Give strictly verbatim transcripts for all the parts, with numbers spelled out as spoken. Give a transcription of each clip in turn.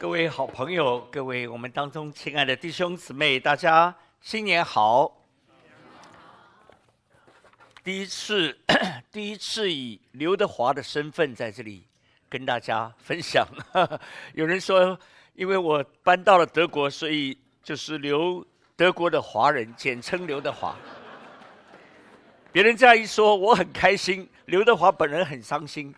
各位好朋友，各位我们当中亲爱的弟兄姊妹，大家新年好！第一次，第一次以刘德华的身份在这里跟大家分享。有人说，因为我搬到了德国，所以就是刘德国的华人，简称刘德华。别人这样一说，我很开心；刘德华本人很伤心。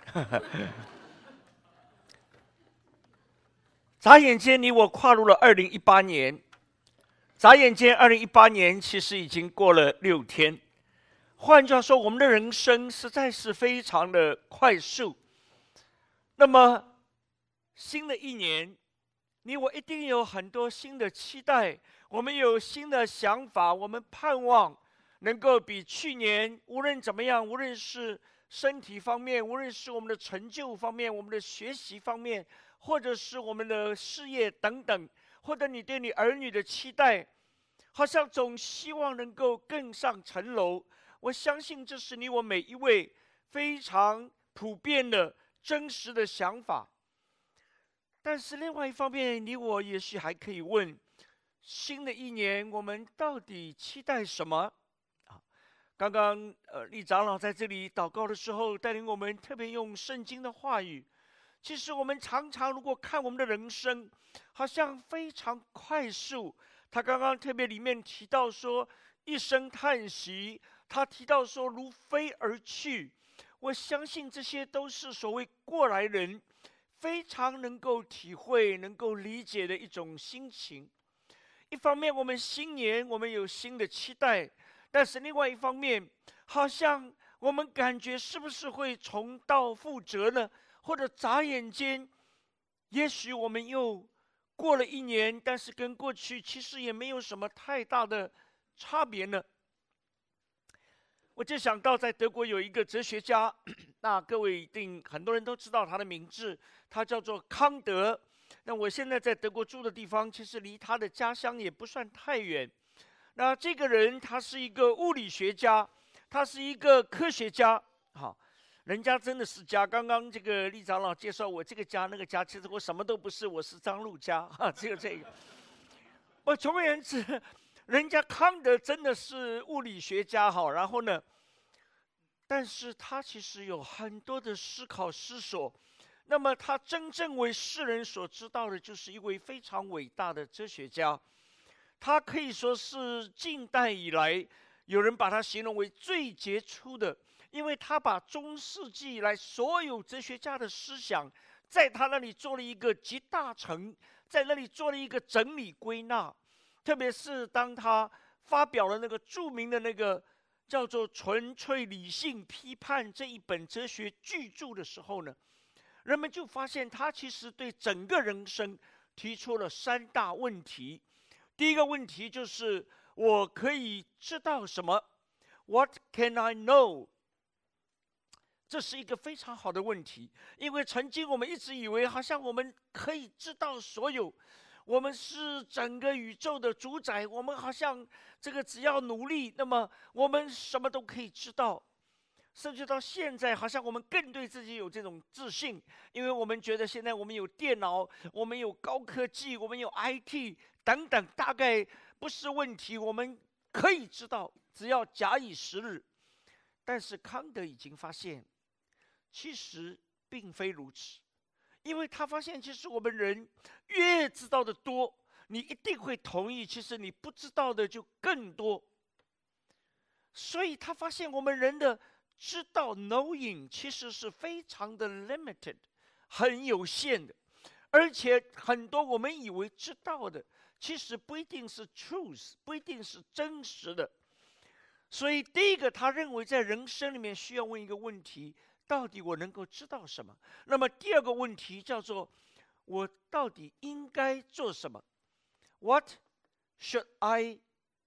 眨眼间，你我跨入了二零一八年。眨眼间，二零一八年其实已经过了六天。换句话说，我们的人生实在是非常的快速。那么，新的一年，你我一定有很多新的期待，我们有新的想法，我们盼望能够比去年无论怎么样，无论是身体方面，无论是我们的成就方面，我们的学习方面，或者是我们的事业等等，或者你对你儿女的期待，好像总希望能够更上层楼。我相信这是你我每一位非常普遍的真实的想法。但是另外一方面，你我也许还可以问，新的一年我们到底期待什么？啊，刚刚呃，李长老在这里祷告的时候，带领我们特别用圣经的话语。其实我们常常如果看我们的人生，好像非常快速。他刚刚特别里面提到说，一声叹息，他提到说如飞而去。我相信这些都是所谓过来人非常能够体会、能够理解的一种心情。一方面，我们新年我们有新的期待，但是另外一方面，好像我们感觉是不是会重蹈覆辙呢？或者眨眼间，也许我们又过了一年，但是跟过去其实也没有什么太大的差别呢。我就想到，在德国有一个哲学家，那各位一定很多人都知道他的名字，他叫做康德。那我现在在德国住的地方，其实离他的家乡也不算太远。那这个人他是一个物理学家，他是一个科学家，好。人家真的是家。刚刚这个李长老介绍我这个家那个家，其实我什么都不是，我是张路家啊，只有这个。我总而言之，人家康德真的是物理学家好，然后呢，但是他其实有很多的思考思索。那么他真正为世人所知道的，就是一位非常伟大的哲学家。他可以说是近代以来，有人把他形容为最杰出的。因为他把中世纪以来所有哲学家的思想，在他那里做了一个集大成，在那里做了一个整理归纳。特别是当他发表了那个著名的那个叫做《纯粹理性批判》这一本哲学巨著的时候呢，人们就发现他其实对整个人生提出了三大问题。第一个问题就是我可以知道什么 ？What can I know？这是一个非常好的问题，因为曾经我们一直以为好像我们可以知道所有，我们是整个宇宙的主宰，我们好像这个只要努力，那么我们什么都可以知道。甚至到现在，好像我们更对自己有这种自信，因为我们觉得现在我们有电脑，我们有高科技，我们有 I T 等等，大概不是问题，我们可以知道，只要假以时日。但是康德已经发现，其实并非如此，因为他发现，其实我们人越知道的多，你一定会同意，其实你不知道的就更多。所以他发现我们人的知道 knowing 其实是非常的 limited， 很有限的，而且很多我们以为知道的，其实不一定是 truth， 不一定是真实的。所以第一个，他认为在人生里面需要问一个问题，到底我能够知道什么？那么第二个问题叫做，我到底应该做什么 ？What should I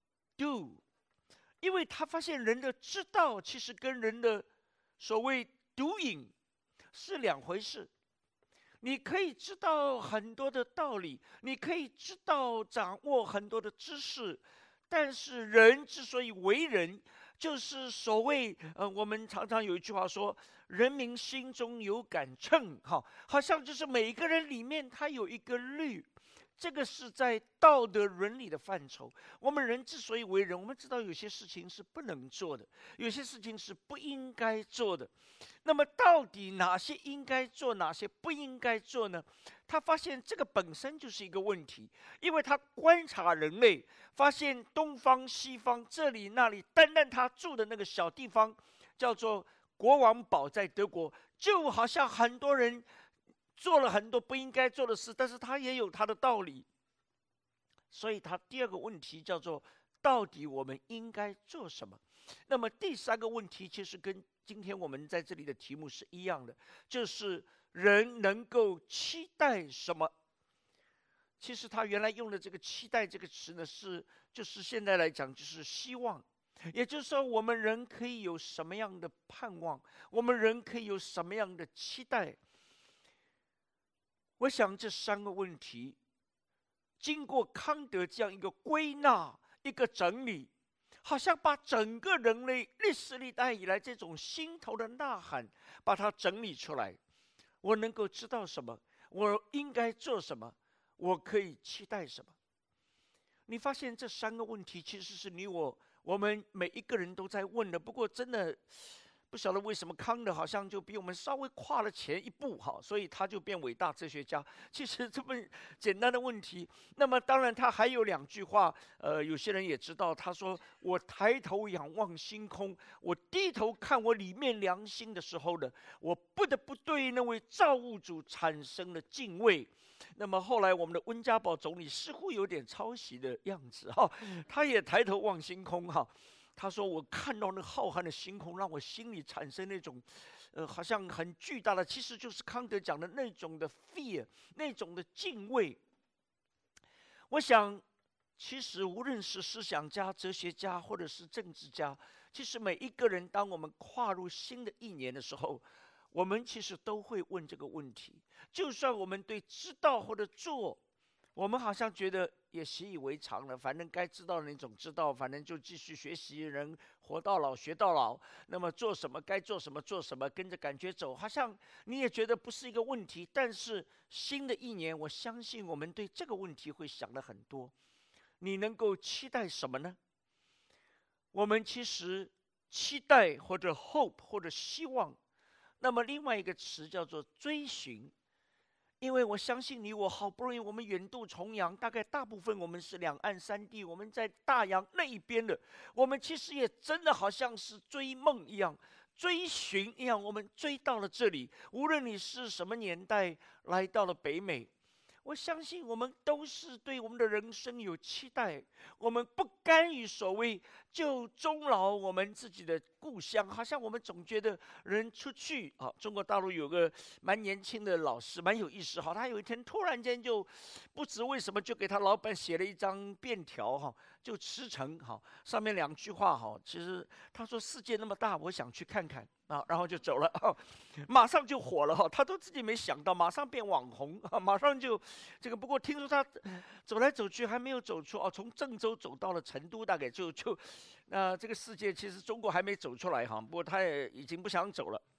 do？ 因为他发现人的知道其实跟人的所谓 doing 是两回事。你可以知道很多的道理，你可以知道掌握很多的知识，但是人之所以为人，就是所谓呃，我们常常有一句话说， 人民心中有杆秤，哈，好像就是每个人里面他有一个律。这个是在道德伦理的范畴。我们人之所以为人，我们知道有些事情是不能做的，有些事情是不应该做的。那么到底哪些应该做，哪些不应该做呢？他发现这个本身就是一个问题，因为他观察人类，发现东方西方这里那里，单单他住的那个小地方叫做国王堡，在德国，就好像很多人做了很多不应该做的事，但是他也有他的道理。所以他第二个问题叫做到底我们应该做什么。那么第三个问题其实跟今天我们在这里的题目是一样的，就是人能够期待什么。其实他原来用的这个期待这个词呢，是就是现在来讲就是希望，也就是说我们人可以有什么样的盼望，我们人可以有什么样的期待。我想这三个问题经过康德这样一个归纳，一个整理，好像把整个人类历史历代以来这种心头的呐喊把它整理出来。我能够知道什么，我应该做什么，我可以期待什么。你发现这三个问题其实是你我我们每一个人都在问的，不过真的不晓得为什么康德好像就比我们稍微跨了前一步，哈，所以他就变伟大哲学家。其实这么简单的问题，那么当然他还有两句话，呃，有些人也知道，他说：“我抬头仰望星空，我低头看我里面良心的时候呢，我不得不对那位造物主产生了敬畏。”那么后来我们的温家宝总理似乎有点抄袭的样子，哈，他也抬头望星空，哈。他说：“我看到那浩瀚的星空，让我心里产生那种，呃，好像很巨大的，其实就是康德讲的那种的 fear， 那种的敬畏。”我想，其实无论是思想家、哲学家，或者是政治家，其实每一个人，当我们跨入新的一年的时候，我们其实都会问这个问题。就算我们对知道或者做，我们好像觉得也习以为常了，反正该知道的那种知道，反正就继续学习，人活到老学到老。那么做什么该做什么做什么，跟着感觉走，好像你也觉得不是一个问题。但是新的一年，我相信我们对这个问题会想的很多。你能够期待什么呢？我们其实期待或者 hope 或者希望，那么另外一个词叫做追寻。因为我相信你我好不容易我们远渡重洋，大概大部分我们是两岸三地，我们在大洋那一边的，我们其实也真的好像是追梦一样，追寻一样，我们追到了这里。无论你是什么年代来到了北美，我相信我们都是对我们的人生有期待，我们不甘于所谓就终老我们自己的故乡，好像我们总觉得人出去啊。中国大陆有个蛮年轻的老师，蛮有意思哈。他有一天突然间就不知为什么就给他老板写了一张便条哈，就辞呈哈，上面两句话哈，其实他说世界那么大，我想去看看。啊，然后就走了，哦，马上就火了哈，他都自己没想到，马上变网红啊，马上就这个。不过听说他走来走去还没有走出哦，从郑州走到了成都，大概就就，那、呃、这个世界其实中国还没走出来哈，不过他也已经不想走了。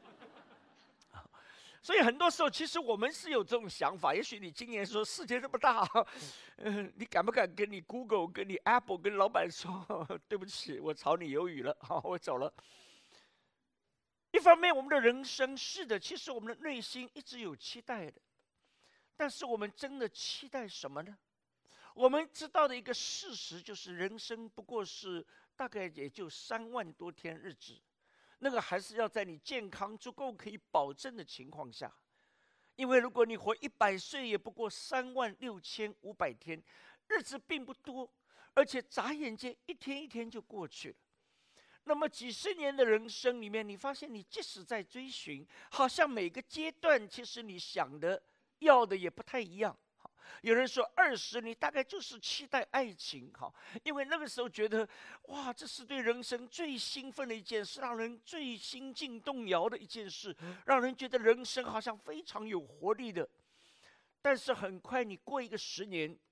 所以很多时候，其实我们是有这种想法。也许你今年说世界这么大，嗯、呃，你敢不敢跟你 Google、跟你 Apple、跟老板说，对不起，我炒你鱿鱼了，好，我走了。一方面，我们的人生是的，其实我们的内心一直有期待的，但是我们真的期待什么呢？我们知道的一个事实就是，人生不过是大概也就三万多天日子，那个还是要在你健康足够可以保证的情况下，因为如果你活一百岁，也不过三万六千五百天，日子并不多，而且眨眼间一天一天就过去了。那么几十年的人生里面，你发现你即使在追寻，好像每个阶段其实你想的要的也不太一样。有人说二十，你大概就是期待爱情，哈，因为那个时候觉得哇，这是对人生最兴奋的一件事，让人最心境动摇的一件事，让人觉得人生好像非常有活力的。但是很快你过一个十年，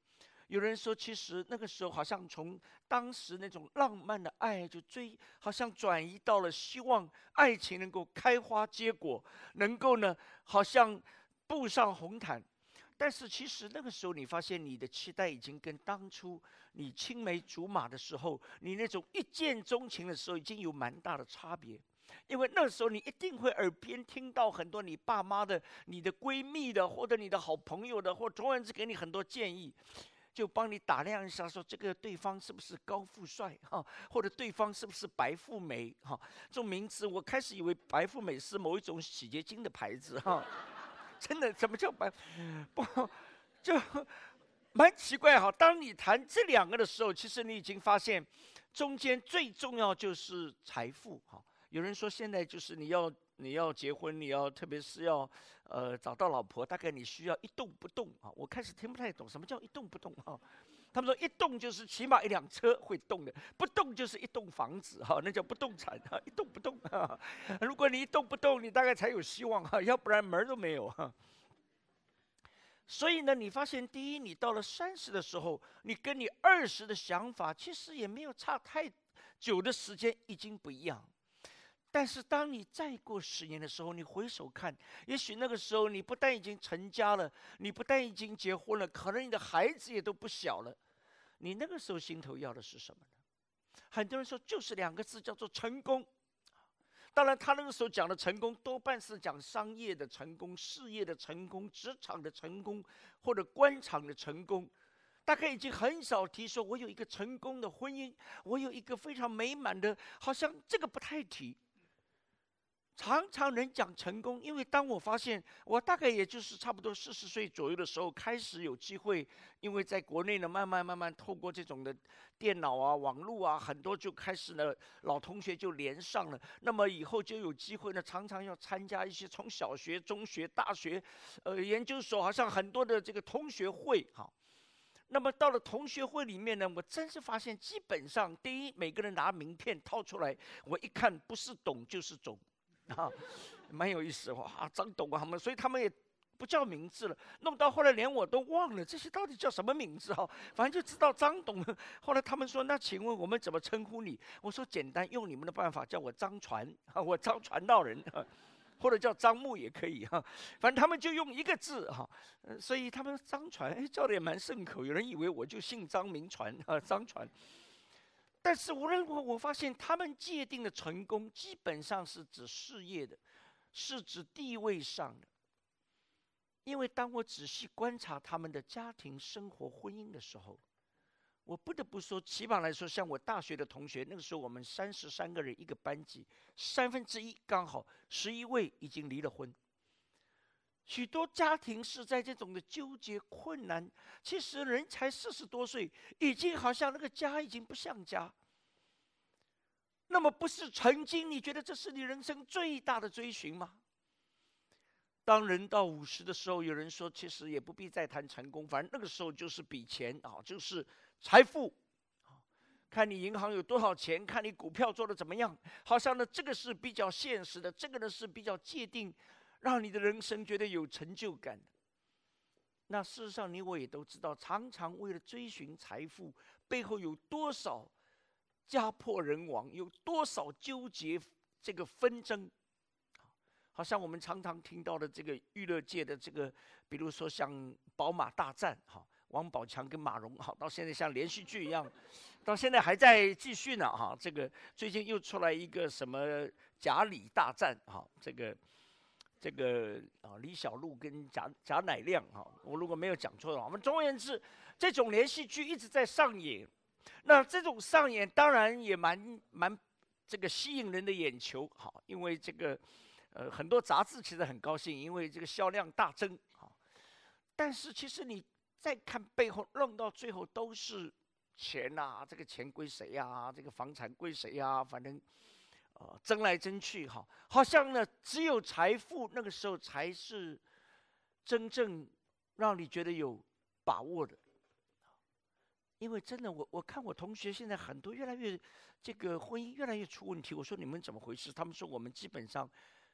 有人说，其实那个时候好像从当时那种浪漫的爱就追，好像转移到了希望爱情能够开花结果，能够呢，好像步上红毯。但是其实那个时候，你发现你的期待已经跟当初你青梅竹马的时候，你那种一见钟情的时候，已经有蛮大的差别。因为那时候你一定会耳边听到很多你爸妈的、你的闺蜜的，或者你的好朋友的，或总而言之给你很多建议。就帮你打量一下，说这个对方是不是高富帅哈，或者对方是不是白富美哈？这种名词，我开始以为白富美是某一种洗洁精的牌子哈。真的，什么叫白？不，就蛮奇怪哈。当你谈这两个的时候，其实你已经发现，中间最重要就是财富哈。有人说现在就是你要你要结婚，你要特别是要呃找到老婆，大概你需要一动不动啊。我开始听不太懂什么叫一动不动啊。他们说一动就是起码一辆车会动的，不动就是一栋房子哈，那叫不动产哈，一动不动哈。如果你一动不动，你大概才有希望哈，要不然门都没有哈。所以呢，你发现第一，你到了三十的时候，你跟你二十的想法其实也没有差太久的时间，已经不一样。但是当你再过十年的时候，你回首看，也许那个时候你不但已经成家了，你不但已经结婚了，可能你的孩子也都不小了。你那个时候心头要的是什么呢？很多人说就是两个字，叫做成功。当然，他那个时候讲的成功，多半是讲商业的成功、事业的成功、职场的成功，或者官场的成功。大概已经很少提说，我有一个成功的婚姻，我有一个非常美满的，好像这个不太提。常常人讲成功，因为当我发现我大概也就是差不多四十岁左右的时候，开始有机会，因为在国内呢，慢慢慢慢透过这种的电脑啊、网络啊，很多就开始呢，老同学就连上了。那么以后就有机会呢，常常要参加一些从小学、中学、大学，呃，研究所，好像很多的这个同学会哈。那么到了同学会里面呢，我真是发现，基本上第一，每个人拿名片掏出来，我一看不是董就是总。啊，蛮有意思哇！张董啊，他们，所以他们也不叫名字了，弄到后来连我都忘了这些到底叫什么名字哈、啊，反正就知道张董。后来他们说，那请问我们怎么称呼你？我说简单，用你们的办法叫我张传啊，我张传道人啊，或者叫张牧也可以哈、啊，反正他们就用一个字哈、啊，所以他们张传，哎，叫的也蛮顺口，有人以为我就姓张名传啊，张传。但是无论如何，我发现他们界定的成功，基本上是指事业的，是指地位上的。因为当我仔细观察他们的家庭生活、婚姻的时候，我不得不说，起码来说，像我大学的同学，那个时候我们三十三个人一个班级，三分之一刚好十一位已经离了婚。许多家庭是在这种的纠结困难，其实人才四十多岁，已经好像那个家已经不像家。那么不是曾经你觉得这是你人生最大的追寻吗？当人到五十的时候，有人说其实也不必再谈成功，反正那个时候就是比钱啊，就是财富，看你银行有多少钱，看你股票做得怎么样，好像呢这个是比较现实的，这个呢是比较界定，让你的人生觉得有成就感的。那事实上，你我也都知道，常常为了追寻财富，背后有多少家破人亡，有多少纠结这个纷争。好像我们常常听到的这个娱乐界的这个，比如说像宝马大战，哈，王宝强跟马蓉，哈，到现在像连续剧一样，到现在还在继续呢，哈。这个最近又出来一个什么贾李大战，哈，这个这个啊李小璐跟贾贾乃亮，哈，我如果没有讲错的话，我们总而言之，这种连续剧一直在上演。那这种上演当然也蛮蛮这个吸引人的眼球，好，因为这个。呃，很多杂志其实很高兴，因为这个销量大增啊。但是其实你再看背后，弄到最后都是钱呐、啊，这个钱归谁呀、啊？这个房产归谁呀、啊？反正呃争来争去哈，好像呢只有财富那个时候才是真正让你觉得有把握的。因为真的，我我看我同学现在很多越来越这个婚姻越来越出问题。我说你们怎么回事？他们说我们基本上。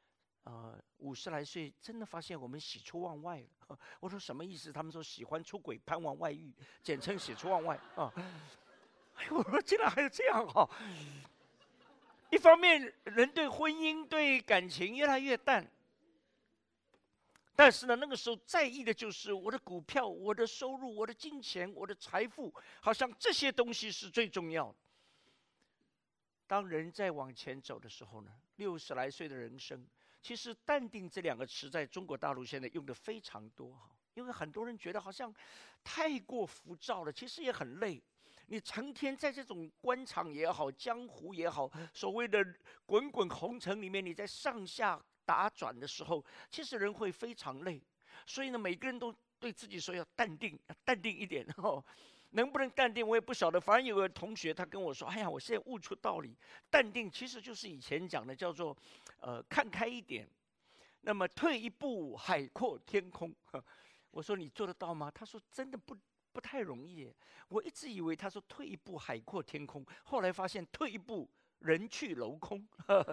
呃，五十来岁真的发现我们喜出望外了。我说什么意思？他们说喜欢出轨，盼望外遇，简称喜出望外啊。哎，我说竟然还有这样哈、哦！一方面，人对婚姻、对感情越来越淡，但是呢，那个时候在意的就是我的股票、我的收入、我的金钱、我的财富，好像这些东西是最重要的。当人在往前走的时候呢，六十来岁的人生。其实“淡定”这两个词在中国大陆现在用的非常多哈，因为很多人觉得好像太过浮躁了，其实也很累。你成天在这种官场也好，江湖也好，所谓的滚滚红尘里面，你在上下打转的时候，其实人会非常累。所以呢，每个人都对自己说要淡定，要淡定一点哦。能不能淡定我也不晓得，反正有个同学他跟我说：“哎呀，我现在悟出道理，淡定其实就是以前讲的叫做，呃，看开一点。那么退一步，海阔天空。”我说你做得到吗？他说真的不不太容易。我一直以为他说退一步海阔天空，后来发现退一步人去楼空。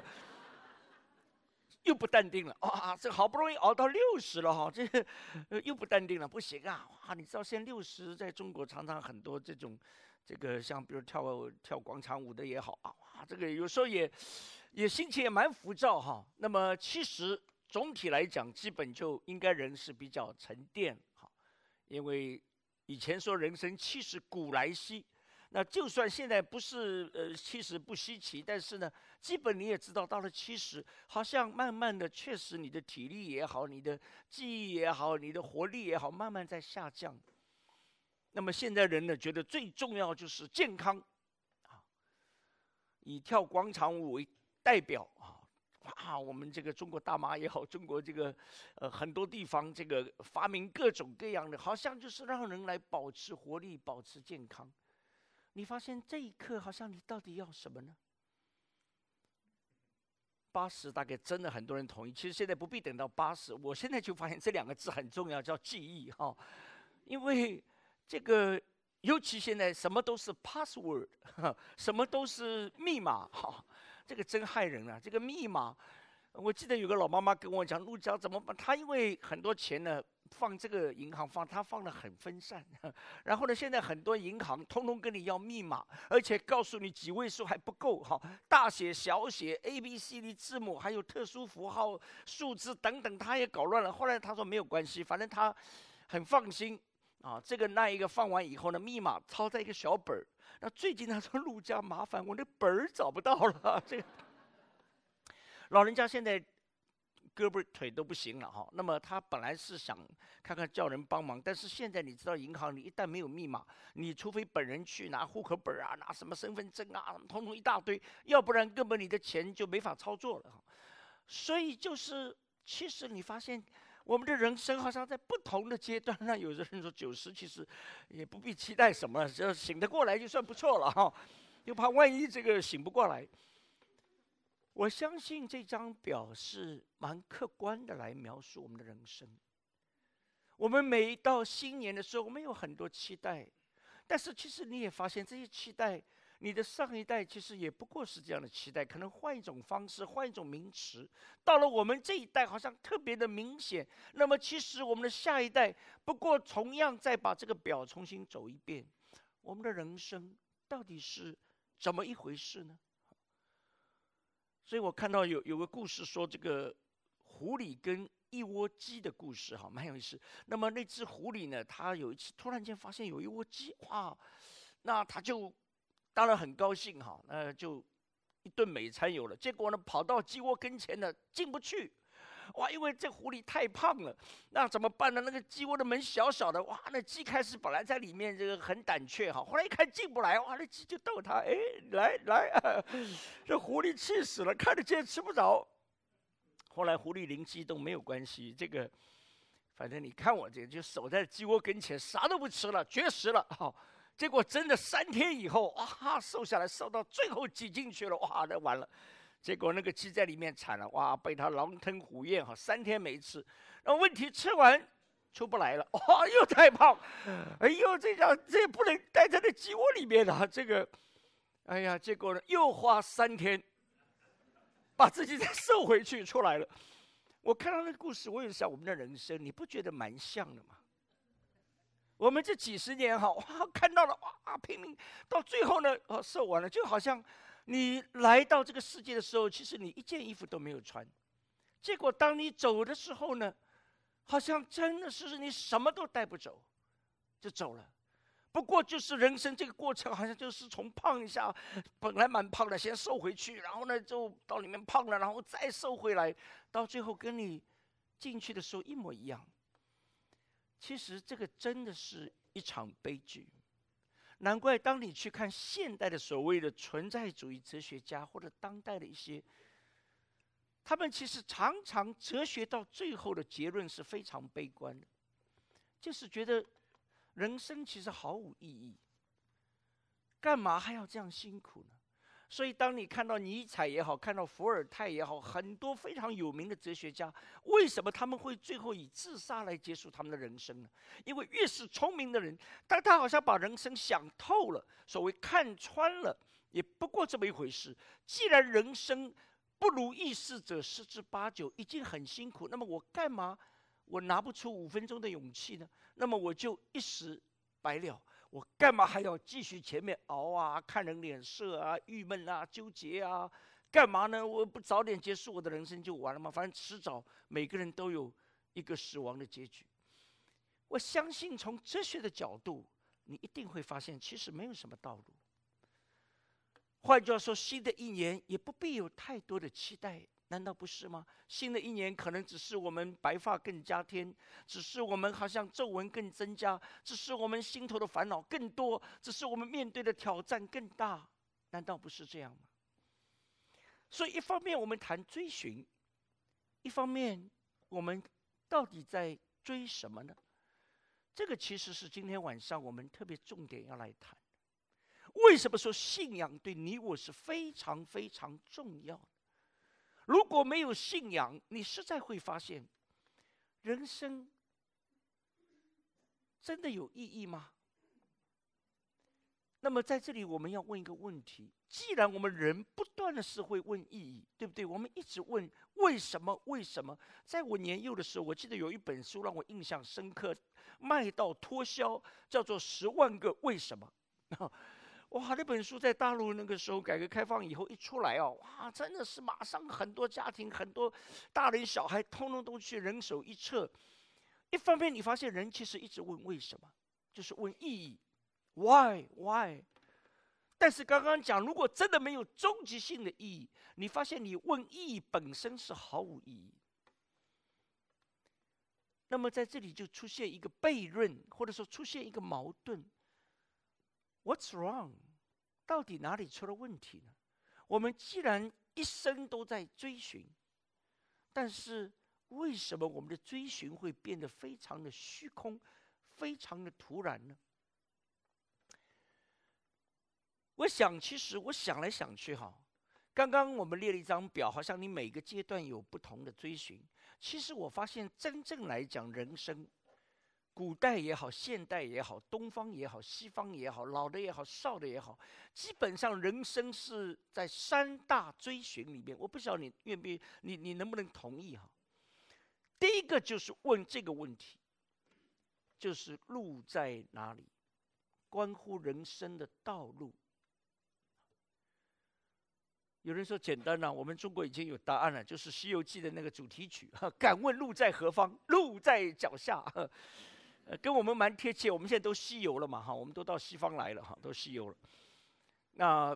又不淡定了啊！这好不容易熬到六十了哈，这个、呃、又不淡定了，不行啊！哇，你知道现在六十在中国常常很多这种，这个像比如跳跳广场舞的也好啊，哇，这个有时候也也心情也蛮浮躁哈。那么其实总体来讲，基本就应该人是比较沉淀哈，因为以前说人生七十古来稀。那就算现在不是呃七十不稀奇，但是呢，基本你也知道，到了七十，好像慢慢的，确实你的体力也好，你的记忆也好，你的活力也好，慢慢在下降。那么现在人呢，觉得最重要就是健康，啊，以跳广场舞为代表啊，哇，我们这个中国大妈也好，中国这个呃很多地方这个发明各种各样的，好像就是让人来保持活力，保持健康。你发现这一刻，好像你到底要什么呢？八十大概真的很多人同意。其实现在不必等到八十，我现在就发现这两个字很重要，叫记忆哈。因为这个，尤其现在什么都是 password， 什么都是密码哈，这个真害人啊！这个密码，我记得有个老妈妈跟我讲，陆家怎么办？她因为很多钱呢。放这个银行放，他放得很分散，然后呢，现在很多银行通通跟你要密码，而且告诉你几位数还不够哈，大写小写 A B C D 字母，还有特殊符号、数字等等，他也搞乱了。后来他说没有关系，反正他很放心啊。这个那一个放完以后呢，密码抄在一个小本儿。那最近他说陆家麻烦，我那本儿找不到了。这个老人家现在。胳膊腿都不行了哈，那么他本来是想看看叫人帮忙，但是现在你知道银行，你一旦没有密码，你除非本人去拿户口本啊，拿什么身份证啊，统统一大堆，要不然根本你的钱就没法操作了。所以就是，其实你发现我们的人生好像在不同的阶段，那有的人说九十其实也不必期待什么，只要醒得过来就算不错了哈，就怕万一这个醒不过来。我相信这张表是蛮客观的来描述我们的人生。我们每到新年的时候，我们有很多期待，但是其实你也发现这些期待，你的上一代其实也不过是这样的期待，可能换一种方式，换一种名词。到了我们这一代，好像特别的明显。那么其实我们的下一代，不过同样再把这个表重新走一遍，我们的人生到底是怎么一回事呢？所以我看到有有个故事说，这个狐狸跟一窝鸡的故事，哈，蛮有意思。那么那只狐狸呢，它有一次突然间发现有一窝鸡，哇，那它就当然很高兴哈，那就一顿美餐有了。结果呢，跑到鸡窝跟前呢，进不去。哇，因为这狐狸太胖了，那怎么办呢？那个鸡窝的门小小的，哇，那鸡开始本来在里面这个很胆怯哈，后来一看进不来，哇，那鸡就逗它，哎，来来、啊，这狐狸气死了，看得见吃不着。后来狐狸灵机一动，没有关系，这个反正你看我这个就守在鸡窝跟前，啥都不吃了，绝食了，好、哦，结果真的三天以后，哇，瘦下来，瘦到最后挤进去了，哇，那完了。结果那个鸡在里面惨了，哇，被它狼吞虎咽哈，三天没吃。然后问题吃完出不来了，哇，又太胖，哎呦，这样这也不能待在那鸡窝里面啊，这个，哎呀，结果呢又花三天把自己再瘦回去出来了。 我看到那个故事，我有想我们的人生，你不觉得蛮像的吗？我们这几十年哈，哇，看到了哇，拼命到最后呢，哦，受完了，就好像你来到这个世界的时候，其实你一件衣服都没有穿，结果当你走的时候呢，好像真的是你什么都带不走，就走了。不过就是人生这个过程，好像就是从胖一下，本来蛮胖的，先瘦回去，然后呢就到里面胖了，然后再瘦回来，到最后跟你进去的时候一模一样。其实这个真的是一场悲剧，难怪当你去看现代的所谓的存在主义哲学家，或者当代的一些，他们其实常常哲学到最后的结论是非常悲观的，就是觉得人生其实毫无意义，干嘛还要这样辛苦呢？所以当你看到尼采也好，看到伏尔泰也好，很多非常有名的哲学家，为什么他们会最后以自杀来结束他们的人生呢？因为越是聪明的人，当他好像把人生想透了，所谓看穿了，也不过这么一回事。既然人生不如意事者十之八九，已经很辛苦，那么我干嘛我拿不出五分钟的勇气呢？那么我就一时白了。我干嘛还要继续前面熬啊，看人脸色啊，郁闷啊，纠结啊？干嘛呢？我不早点结束我的人生就完了吗？反正迟早每个人都有一个死亡的结局。我相信从哲学的角度，你一定会发现其实没有什么道路。换句话说，新的一年也不必有太多的期待，难道不是吗？新的一年可能只是我们白发更加添，只是我们好像皱纹更增加，只是我们心头的烦恼更多，只是我们面对的挑战更大，难道不是这样吗？所以一方面我们谈追寻，一方面我们到底在追什么呢？这个其实是今天晚上我们特别重点要来谈。为什么说信仰对你我是非常非常重要的？如果没有信仰，你实在会发现，人生真的有意义吗？那么在这里我们要问一个问题：既然我们人不断的是会问意义，对不对？我们一直问为什么？为什么？在我年幼的时候，我记得有一本书让我印象深刻，卖到脱销，叫做《十万个为什么》。哇，那本书在大陆那个时候改革开放以后一出来哦，哇，真的是马上很多家庭、很多大人小孩，通通都去人手一册。一方面，你发现人其实一直问为什么，就是问意义 ，why why。但是刚刚讲，如果真的没有终极性的意义，你发现你问意义本身是毫无意义。那么在这里就出现一个悖论，或者说出现一个矛盾。What's wrong？ 到底哪里出了问题呢？我们既然一生都在追寻，但是为什么我们的追寻会变得非常的虚空，非常的突然呢？我想，其实我想来想去哈，刚刚我们列了一张表，好像你每个阶段有不同的追寻。其实我发现，真正来讲，人生。古代也好，现代也好，东方也好，西方也好，老的也好，少的也好，基本上人生是在三大追寻里面。我不晓得你愿不愿意，你你能不能同意哈？第一个就是问这个问题，就是路在哪里，关乎人生的道路。有人说简单啊，我们中国已经有答案了，就是《西游记》的那个主题曲，敢问路在何方？路在脚下。呃，跟我们蛮贴切，我们现在都西游了嘛，哈，我们都到西方来了，哈，都西游了。那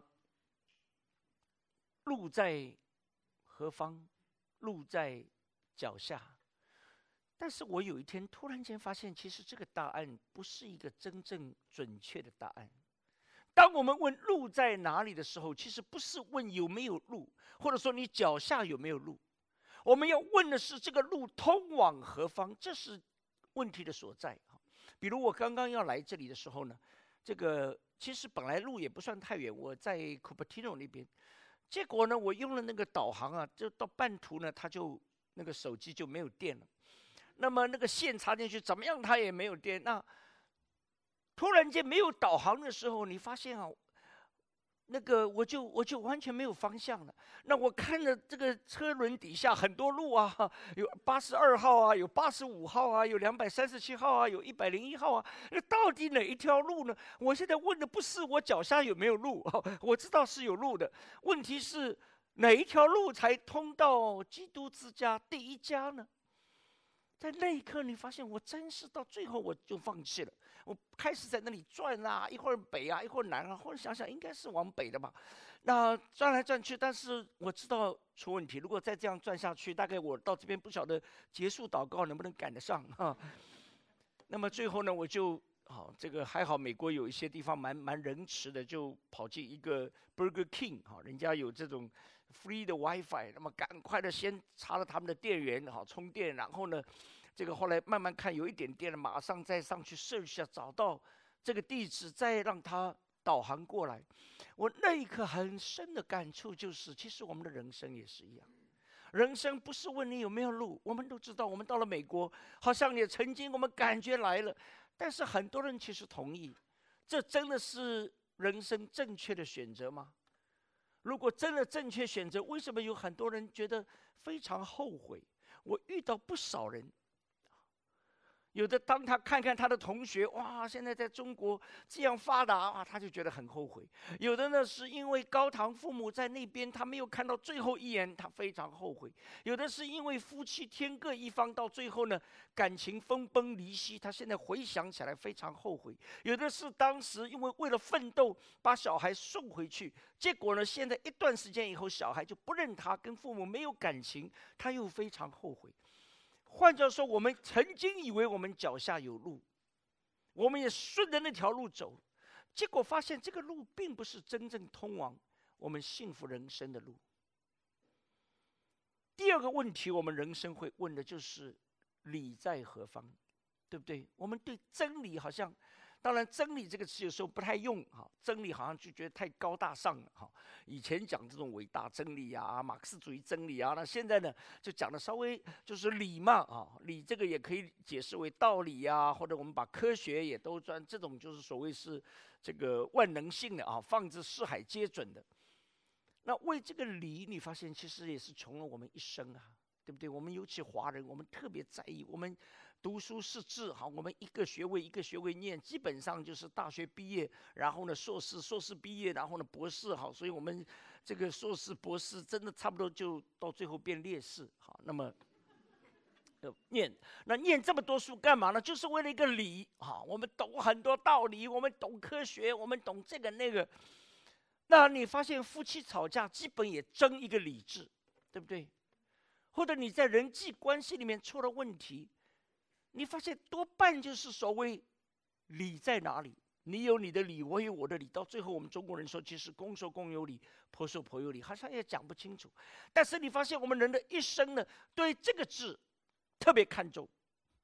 路在何方？路在脚下。但是我有一天突然间发现，其实这个答案不是一个真正准确的答案。当我们问路在哪里的时候，其实不是问有没有路，或者说你脚下有没有路，我们要问的是这个路通往何方，这是问题的所在。比如我刚刚要来这里的时候呢，这个其实本来路也不算太远，我在 Cupertino 那边，结果呢，我用了那个导航啊，就到半途呢，它就那个手机就没有电了。那么那个线插进去，怎么样它也没有电。那突然间没有导航的时候，你发现啊， 那个我就我就完全没有方向了。那我看着这个车轮底下很多路啊，有八十二号啊，有八十五号啊，有两百三十七号啊，有一百零一号啊。那到底哪一条路呢？我现在问的不是我脚下有没有路，我知道是有路的。问题是哪一条路才通到基督之家第一家呢？在那一刻，你发现我真是到最后我就放弃了。我开始在那里转啊，一会儿北啊，一会儿南啊，后来想想应该是往北的吧。那转来转去，但是我知道出问题。如果再这样转下去，大概我到这边不晓得结束祷告能不能赶得上啊。那么最后呢，我就好、哦，这个还好，美国有一些地方蛮蛮仁慈的，就跑进一个 Burger King 哈、哦，人家有这种 free 的 WiFi， 那么赶快的先插了他们的电源好、哦、充电，然后呢。这个后来慢慢看有一点电了，马上再上去 search 下，找到这个地址，再让它导航过来。我那一刻很深的感触就是，其实我们的人生也是一样。人生不是问你有没有路，我们都知道，我们到了美国，好像也曾经我们感觉来了，但是很多人其实同意，这真的是人生正确的选择吗？如果真的正确选择，为什么有很多人觉得非常后悔？我遇到不少人。有的当他看看他的同学，哇，现在在中国这样发达啊，他就觉得很后悔。有的呢是因为高堂父母在那边，他没有看到最后一眼，他非常后悔。有的是因为夫妻天各一方，到最后呢感情分崩离析，他现在回想起来非常后悔。有的是当时因为为了奋斗把小孩送回去，结果呢现在一段时间以后，小孩就不认他，跟父母没有感情，他又非常后悔。换句话说，我们曾经以为我们脚下有路，我们也顺着那条路走，结果发现这个路并不是真正通往我们幸福人生的路。第二个问题，我们人生会问的就是理在何方，对不对？我们对真理好像，当然真理这个词有时候不太用哈，真理好像就觉得太高大上了哈。以前讲这种伟大真理啊，马克思主义真理啊，那现在呢就讲的稍微就是理嘛啊，理这个也可以解释为道理啊，或者我们把科学也都专，这种就是所谓是这个万能性的啊，放之四海皆准的。那为这个理，你发现其实也是穷了我们一生啊，对不对？我们尤其华人，我们特别在意，我们读书识字，好，我们一个学位一个学位念，基本上就是大学毕业，然后呢硕士，硕士毕业，然后呢博士，好，所以我们这个硕士博士真的差不多就到最后变烈士，好，那么。念那念这么多书干嘛呢？就是为了一个理啊！我们懂很多道理，我们懂科学，我们懂这个那个。那你发现夫妻吵架，基本也争一个理智，对不对？或者你在人际关系里面出了问题，你发现多半就是所谓理在哪里？你有你的理，我有我的理，到最后我们中国人说，其实公说公有理，婆说婆有理，好像也讲不清楚。但是你发现我们人的一生呢，对这个字特别看重，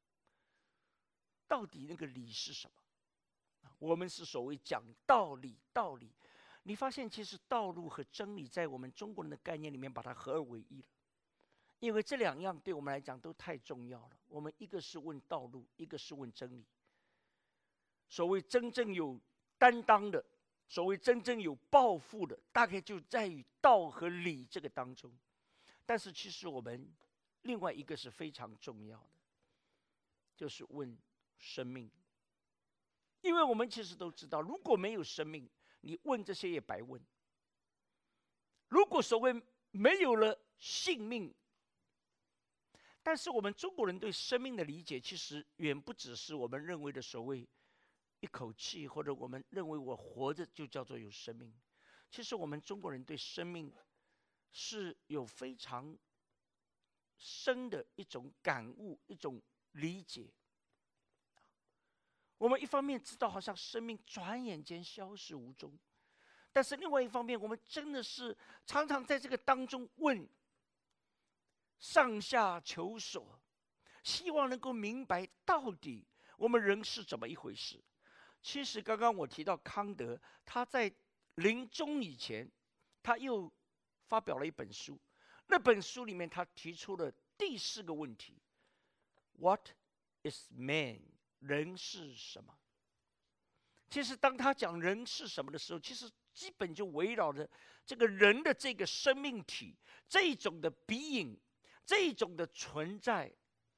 到底那个理是什么？我们是所谓讲道理，道理。你发现其实道路和真理在我们中国人的概念里面把它合二为一了，因为这两样对我们来讲都太重要了。我们一个是问道路，一个是问真理。所谓真正有担当的，所谓真正有抱负的，大概就在于道和理这个当中。但是其实我们另外一个是非常重要的，就是问生命。因为我们其实都知道，如果没有生命，你问这些也白问。如果所谓没有了性命，但是我们中国人对生命的理解，其实远不只是我们认为的所谓一口气，或者我们认为我活着就叫做有生命。其实我们中国人对生命是有非常深的一种感悟，一种理解。我们一方面知道好像生命转眼间消失无踪，但是另外一方面，我们真的是常常在这个当中问，上下求索，希望能够明白到底我们人是怎么一回事。其实刚刚我提到康德，他在临终以前，他又发表了一本书，那本书里面他提出了第四个问题 ：What is man？ 人是什么？ 其实当他讲人是什么的时候，其实基本就围绕着这个人的这个生命体，这种的being，这种的存在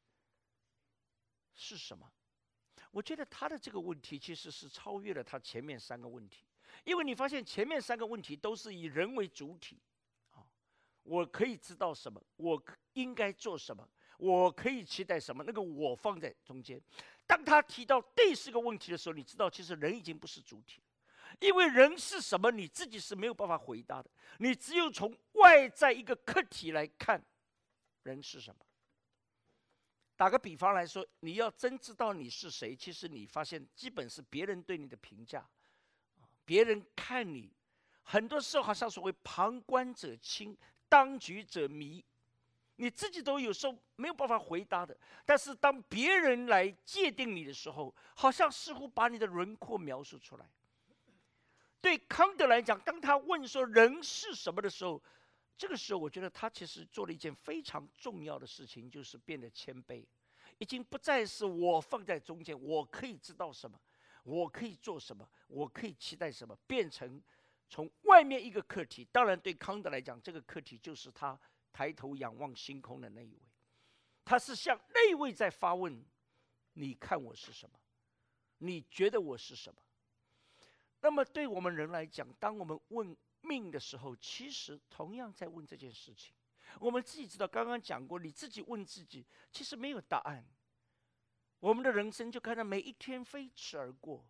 是什么？我觉得他的这个问题其实是超越了他前面三个问题，因为你发现前面三个问题都是以人为主体，啊，我可以知道什么，我应该做什么，我可以期待什么，那个我放在中间。当他提到第四个问题的时候，你知道其实人已经不是主体了，因为人是什么你自己是没有办法回答的，你只有从外在一个客体来看人是什么。打个比方来说，你要真知道你是谁，其实你发现基本是别人对你的评价，别人看你，很多时候好像所谓旁观者清，当局者迷，你自己都有时候没有办法回答的。但是当别人来界定你的时候，好像似乎把你的轮廓描述出来。对康德来讲，当他问说人是什么的时候，这个时候我觉得他其实做了一件非常重要的事情，就是变得谦卑，已经不再是我放在中间，我可以知道什么，我可以做什么，我可以期待什么，变成从外面一个客体。当然对康德来讲，这个客体就是他抬头仰望星空的那一位，他是向那位在发问，你看我是什么，你觉得我是什么。那么对我们人来讲，当我们问命的时候，其实同样在问这件事情。我们自己知道，刚刚讲过，你自己问自己，其实没有答案。我们的人生就看到每一天飞驰而过，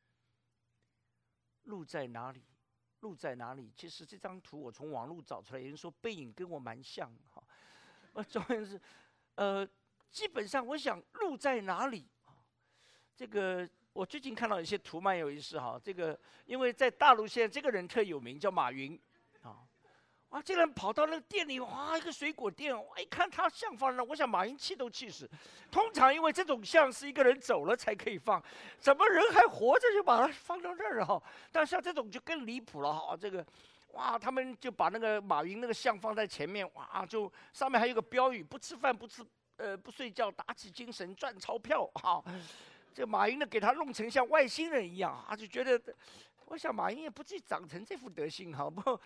路在哪里？路在哪里？其实这张图我从网络找出来，有人说背影跟我蛮像哈。呃，重点是，呃，基本上我想路在哪里？这个。我最近看到一些图蛮有意思哈，这个因为在大陆现在这个人特有名，叫马云，啊，哇，这个人跑到那个店里，哇，一个水果店，我一看他像放那，我想马云气都气死。通常因为这种像是一个人走了才可以放，怎么人还活着就把它放到这儿哈？但像这种就更离谱了哈，这个，哇，他们就把那个马云那个像放在前面，哇，就上面还有个标语：不吃饭不吃呃不睡觉，打起精神赚钞票哈。这马云呢，给他弄成像外星人一样啊，就觉得，我想马云也不至于长成这副德行，好不？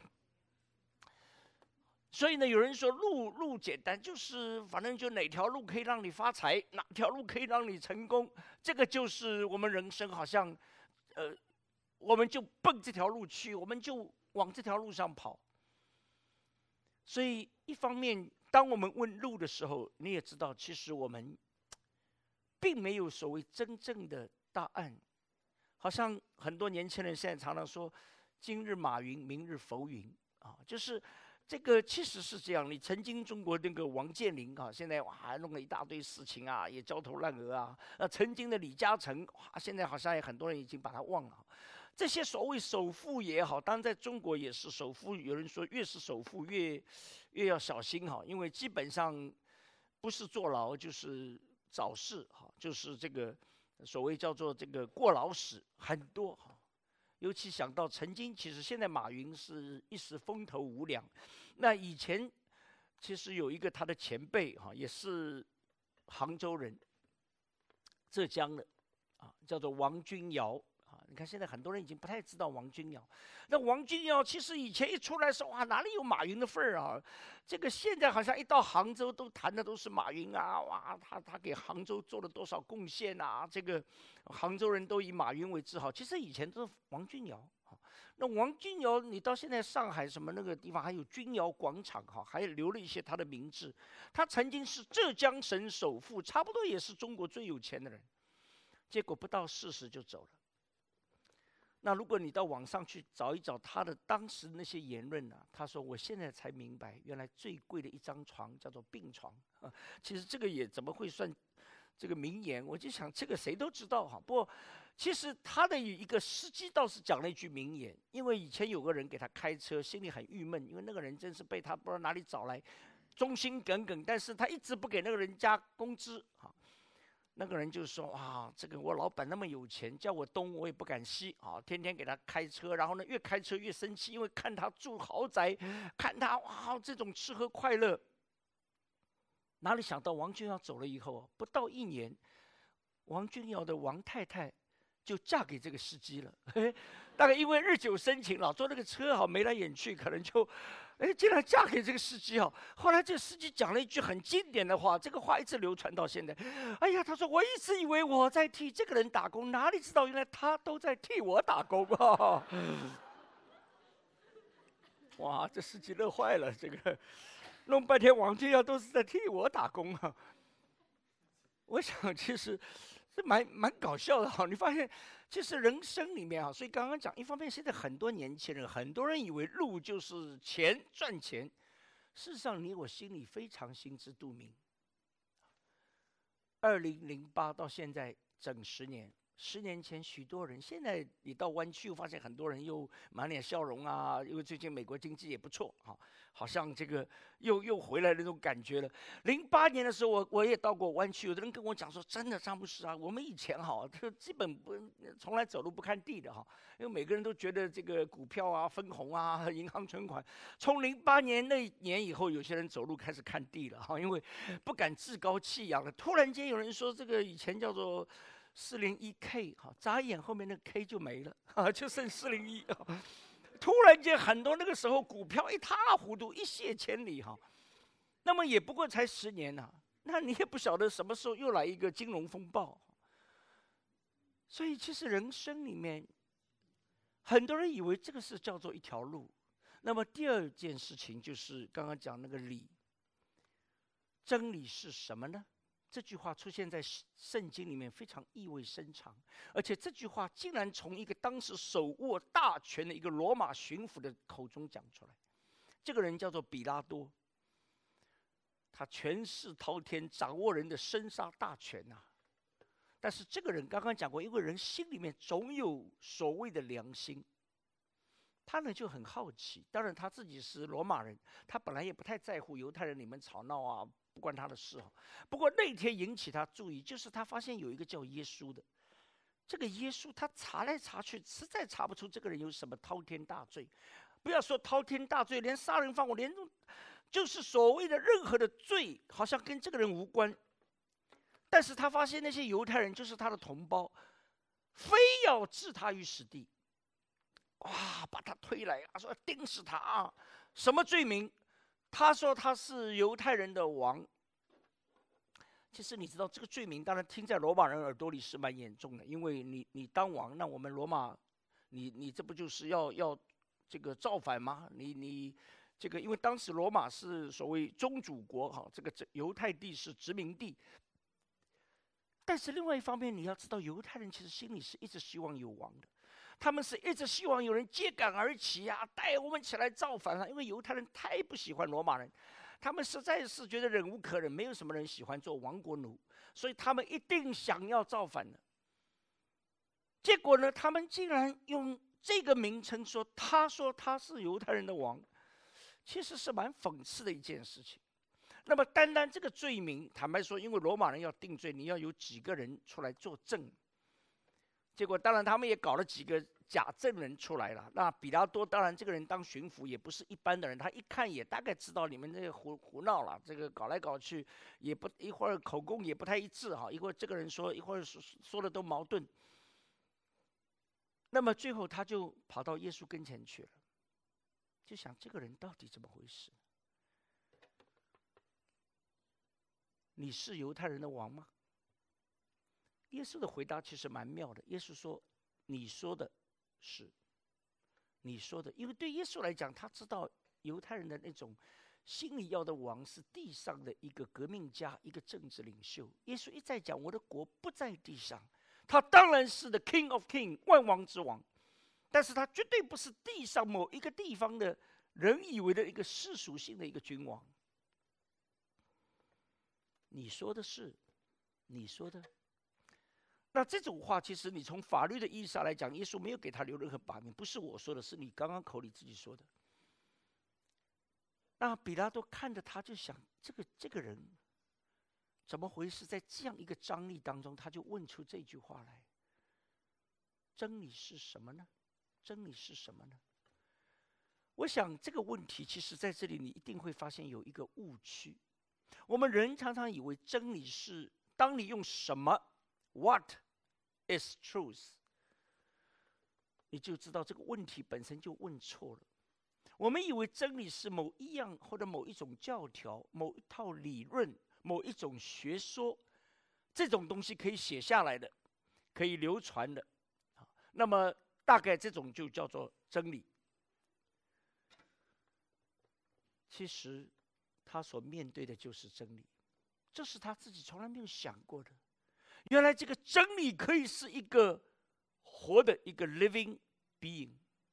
所以呢，有人说路路简单，就是反正就哪条路可以让你发财，哪条路可以让你成功，这个就是我们人生好像，呃，我们就奔这条路去，我们就往这条路上跑。所以一方面，当我们问路的时候，你也知道，其实我们并没有所谓真正的答案，好像很多年轻人现在常常说“今日马云，明日浮云”啊，就是这个其实是这样。你曾经中国那个王健林啊，现在哇弄了一大堆事情啊，也焦头烂额啊。呃，曾经的李嘉诚，哇，现在好像也很多人已经把他忘了。这些所谓首富也好，当然在中国也是首富。有人说越是首富越越要小心哈，因为基本上不是坐牢就是早逝哈，就是这个所谓叫做这个过劳死很多哈。尤其想到曾经，其实现在马云是一时风头无两，那以前其实有一个他的前辈哈，也是杭州人，浙江的啊，叫做王君尧。啊，你看现在很多人已经不太知道王君尧。那王君尧其实以前一出来说，哇，哪里有马云的份儿啊？这个现在好像一到杭州都谈的都是马云啊，哇，他他给杭州做了多少贡献啊？这个杭州人都以马云为自豪。其实以前都是王君尧。那王君尧，你到现在上海什么那个地方还有君尧广场哈，还留了一些他的名字。他曾经是浙江省首富，差不多也是中国最有钱的人，结果不到四十就走了。那如果你到网上去找一找他的当时那些言论啊，他说我现在才明白，原来最贵的一张床叫做病床啊。其实这个也怎么会算这个名言？我就想这个谁都知道哈。不过其实他的一个司机倒是讲了一句名言，因为以前有个人给他开车，心里很郁闷，因为那个人真是被他不知道哪里找来，忠心耿耿，但是他一直不给那个人加工资哈。那个人就说啊，这个我老板那么有钱，叫我东我也不敢西啊，天天给他开车，然后呢越开车越生气，因为看他住豪宅，看他哇这种吃喝快乐。哪里想到王君尧走了以后，不到一年，王君尧的王太太就嫁给这个司机了。大概因为日久生情，老坐那个车好眉来眼去，可能就，哎，竟然嫁给这个司机哦。后来这个司机讲了一句很经典的话，这个话一直流传到现在。哎呀，他说我一直以为我在替这个人打工，哪里知道原来他都在替我打工啊！哇，这司机乐坏了，这个弄半天王金耀都是在替我打工啊。我想其实这蛮蛮搞笑的哈，你发现其实人生里面啊，所以刚刚讲，一方面现在很多年轻人，很多人以为路就是钱赚钱，事实上你我心里非常心知肚明。二零零八到现在整十年。十年前，许多人，现在你到湾区，发现很多人又满脸笑容啊，因为最近美国经济也不错哈，好像这个又又回来那种感觉了。零八年的时候，我我也到过湾区，有的人跟我讲说，真的张牧师啊，我们以前哈，就基本不从来走路不看地的哈，因为每个人都觉得这个股票啊、分红啊、银行存款，从零八年那年以后，有些人走路开始看地了哈，因为不敢趾高气扬了。突然间有人说，这个以前叫做四零一 K 哈，眨眼后面那个 K 就没了啊，就剩四零一啊。突然间很多那个时候股票一塌糊涂，一泻千里哈。那么也不过才十年呐、啊，那你也不晓得什么时候又来一个金融风暴。所以其实人生里面，很多人以为这个是叫做一条路。那么第二件事情就是刚刚讲那个理，真理是什么呢？这句话出现在圣经里面非常意味深长，而且这句话竟然从一个当时手握大权的一个罗马巡抚的口中讲出来。这个人叫做比拉多，他权势滔天，掌握人的生杀大权呐、啊。但是这个人刚刚讲过，因为人心里面总有所谓的良心，他呢就很好奇。当然他自己是罗马人，他本来也不太在乎犹太人你们吵闹啊，不关他的事哈。不过那天引起他注意，就是他发现有一个叫耶稣的，这个耶稣他查来查去，实在查不出这个人有什么滔天大罪。不要说滔天大罪，连杀人放火，连就是所谓的任何的罪，好像跟这个人无关。但是他发现那些犹太人就是他的同胞，非要置他于死地。哇，把他推来啊，说钉死他啊！什么罪名？他说他是犹太人的王。其实你知道这个罪名，当然听在罗马人耳朵里是蛮严重的，因为你你当王，那我们罗马，你你这不就是要要这个造反吗？你你这个，因为当时罗马是所谓宗主国哈，这个犹太地是殖民地。但是另外一方面，你要知道，犹太人其实心里是一直希望有王的。他们是一直希望有人揭竿而起啊，带我们起来造反啊！因为犹太人太不喜欢罗马人，他们实在是觉得忍无可忍，没有什么人喜欢做亡国奴，所以他们一定想要造反的。结果呢，他们竟然用这个名称说，他说他是犹太人的王，其实是蛮讽刺的一件事情。那么单单这个罪名，坦白说，因为罗马人要定罪，你要有几个人出来作证。结果当然他们也搞了几个假证人出来了。那比拉多当然这个人当巡抚也不是一般的人，他一看也大概知道你们这个胡胡闹了，这个搞来搞去也不一会儿口供也不太一致哈，一会儿这个人说，一会儿说说的都矛盾。那么最后他就跑到耶稣跟前去了，就想这个人到底怎么回事？你是犹太人的王吗？耶稣的回答其实蛮妙的。耶稣说：“你说的是，你说的，因为对耶稣来讲，他知道犹太人的那种心里要的王是地上的一个革命家，一个政治领袖。耶稣一再讲，我的国不在地上，他当然是 the King of King， 万王之王，但是他绝对不是地上某一个地方的人以为的一个世俗性的一个君王。你说的是，你说的。”那这种话，其实你从法律的意义上来讲，耶稣没有给他留任何把柄，不是我说的，是你刚刚口里自己说的。那比拉多看着他就想，这个这个人怎么回事？在这样一个张力当中，他就问出这句话来：真理是什么呢？真理是什么呢？我想这个问题，其实在这里你一定会发现有一个误区。我们人常常以为真理是当你用什么 What is truth？ 你就知道这个问题本身就问错了。我们以为真理是某一样或者某一种教条、某一套理论、某一种学说，这种东西可以写下来的，可以流传的，那么大概这种就叫做真理。其实他所面对的就是真理，这是他自己从来没有想过的。原来这个真理可以是一个活的一个 living being，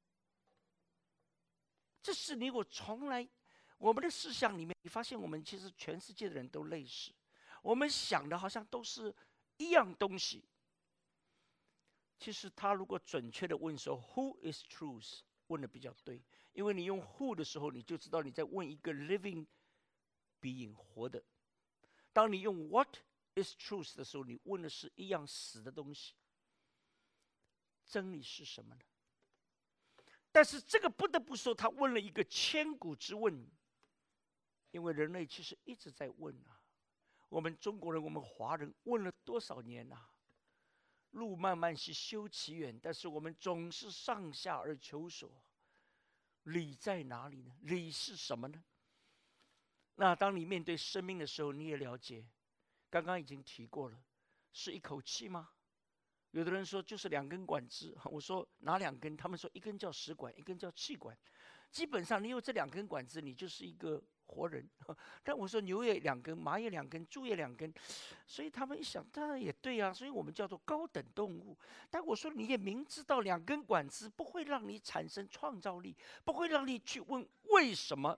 这是你我从来我们的思想里面，你发现我们其实全世界的人都类似，我们想的好像都是一样东西。其实他如果准确的问说 Who is truth， 问的比较对，因为你用 Who 的时候，你就知道你在问一个 living being 活的。当你用 What is truth 的时候，你问的是一样死的东西。真理是什么呢？但是这个不得不说，他问了一个千古之问，因为人类其实一直在问啊。我们中国人，我们华人问了多少年啊？路漫漫其修其远，但是我们总是上下而求索。理在哪里呢？理是什么呢？那当你面对生命的时候，你也了解，刚刚已经提过了，是一口气吗？有的人说就是两根管子，我说哪两根？他们说一根叫食管，一根叫气管。基本上你有这两根管子，你就是一个活人。但我说牛也两根，马也两根，猪也两根，所以他们一想，当然也对啊，所以我们叫做高等动物。但我说你也明知道两根管子不会让你产生创造力，不会让你去问为什么。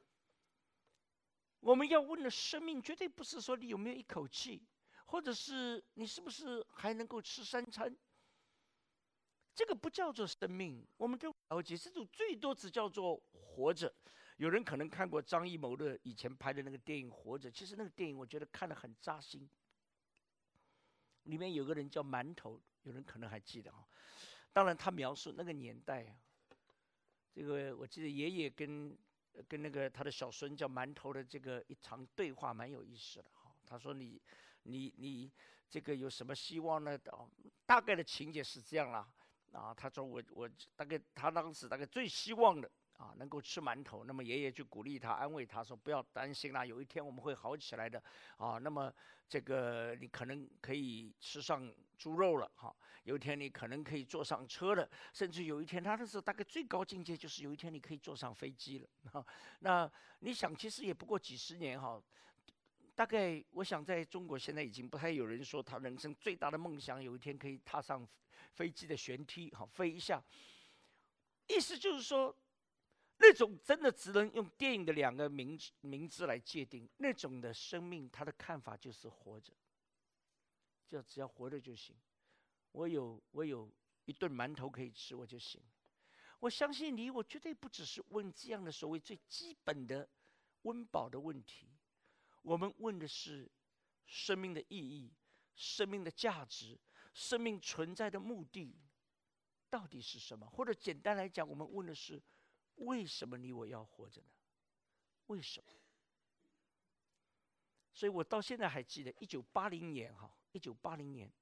我们要问的生命绝对不是说你有没有一口气，或者是你是不是还能够吃三餐，这个不叫做生命。我们都了解，这种最多只叫做活着。有人可能看过张艺谋的以前拍的那个电影《活着》，其实那个电影我觉得看得很扎心。里面有个人叫馒头，有人可能还记得啊。当然，他描述那个年代啊，这个我记得爷爷跟跟那个他的小孙叫馒头的这个一场对话蛮有意思的哈。他说你你你这个有什么希望呢？大概的情节是这样啦。啊，他说我我大概他当时大概最希望的啊能够吃馒头，那么爷爷就鼓励他安慰他说不要担心啦，有一天我们会好起来的啊。那么这个你可能可以吃上猪肉了哈，有一天你可能可以坐上车了，甚至有一天他那时候大概最高境界就是有一天你可以坐上飞机了哈。那你想其实也不过几十年哈。大概我想在中国现在已经不太有人说他人生最大的梦想有一天可以踏上飞机的舷梯，好飞一下。意思就是说，那种真的只能用电影的两个名名字来界定，那种的生命，他的看法就是活着，就只要活着就行。我有我有一顿馒头可以吃，我就行。我相信你，我绝对不只是问这样的所谓最基本的温饱的问题。我们问的是生命的意义、生命的价值、生命存在的目的到底是什么？或者简单来讲，我们问的是为什么你我要活着呢？为什么？所以我到现在还记得一九八零年哈，一九八零年，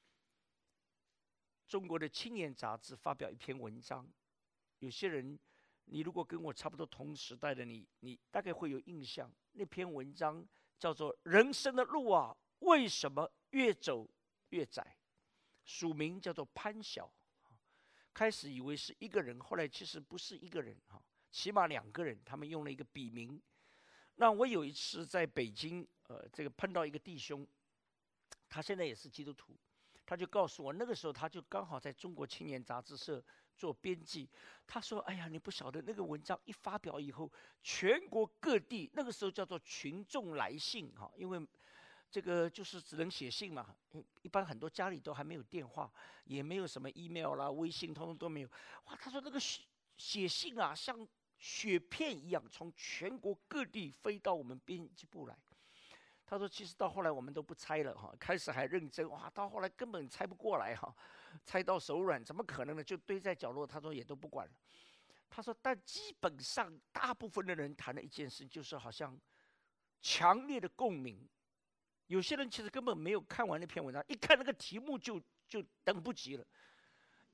中国的青年杂志发表一篇文章，有些人你如果跟我差不多同时代的你，你大概会有印象。那篇文章叫做《人生的路啊，为什么越走越窄》，署名叫做潘晓。开始以为是一个人，后来其实不是一个人哈，起码两个人，他们用了一个笔名。那我有一次在北京，呃，这个碰到一个弟兄，他现在也是基督徒，他就告诉我，那个时候他就刚好在中国青年杂志社做编辑。他说：“哎呀，你不晓得那个文章一发表以后，全国各地那个时候叫做群众来信哈，因为这个就是只能写信嘛，一般很多家里都还没有电话，也没有什么 email 啦、微信，通通都没有。哇，他说那个写信啊，像雪片一样从全国各地飞到我们编辑部来。”他说：“其实到后来我们都不拆了哈，开始还认真哇，到后来根本拆不过来哈，拆到手软，怎么可能呢？就堆在角落。”他说也都不管了。他说，但基本上大部分的人谈的一件事，就是好像强烈的共鸣。有些人其实根本没有看完那篇文章，一看那个题目就就等不及了。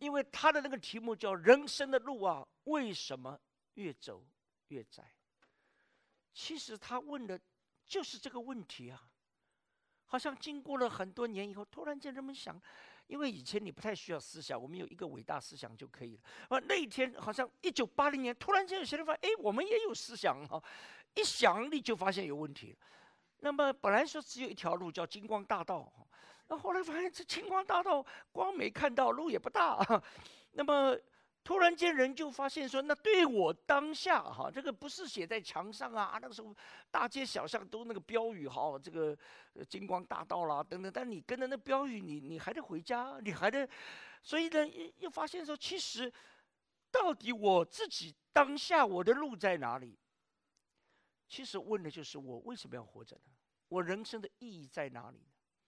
因为他的那个题目叫人生的路啊，为什么越走越窄？其实他问的就是这个问题啊。好像经过了很多年以后，突然间人们想，因为以前你不太需要思想，我们有一个伟大思想就可以了。啊，那一天好像一九八零年，突然间有些人发现，哎，我们也有思想哈，一想你就发现有问题了。那么本来说只有一条路叫金光大道，那后来发现这金光大道光没看到，路也不大。那么突然间人就发现说，那对我当下哈，这个不是写在墙上啊，那个时候大街小巷都那个标语哈，这个金光大道啦等等，但你跟着那标语，你你还得回家，你还得，所以呢，又发现说，其实到底我自己当下我的路在哪里？其实问的就是我为什么要活着呢？我人生的意义在哪里呢？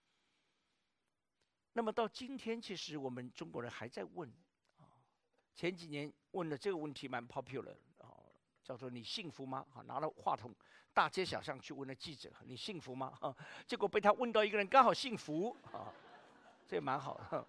那么到今天，其实我们中国人还在问。前几年问的这个问题蛮 popular 啊，叫做你幸福吗？啊，拿了话筒，大街小巷去问了记者，你幸福吗？啊，结果被他问到一个人刚好幸福啊，这也蛮好的。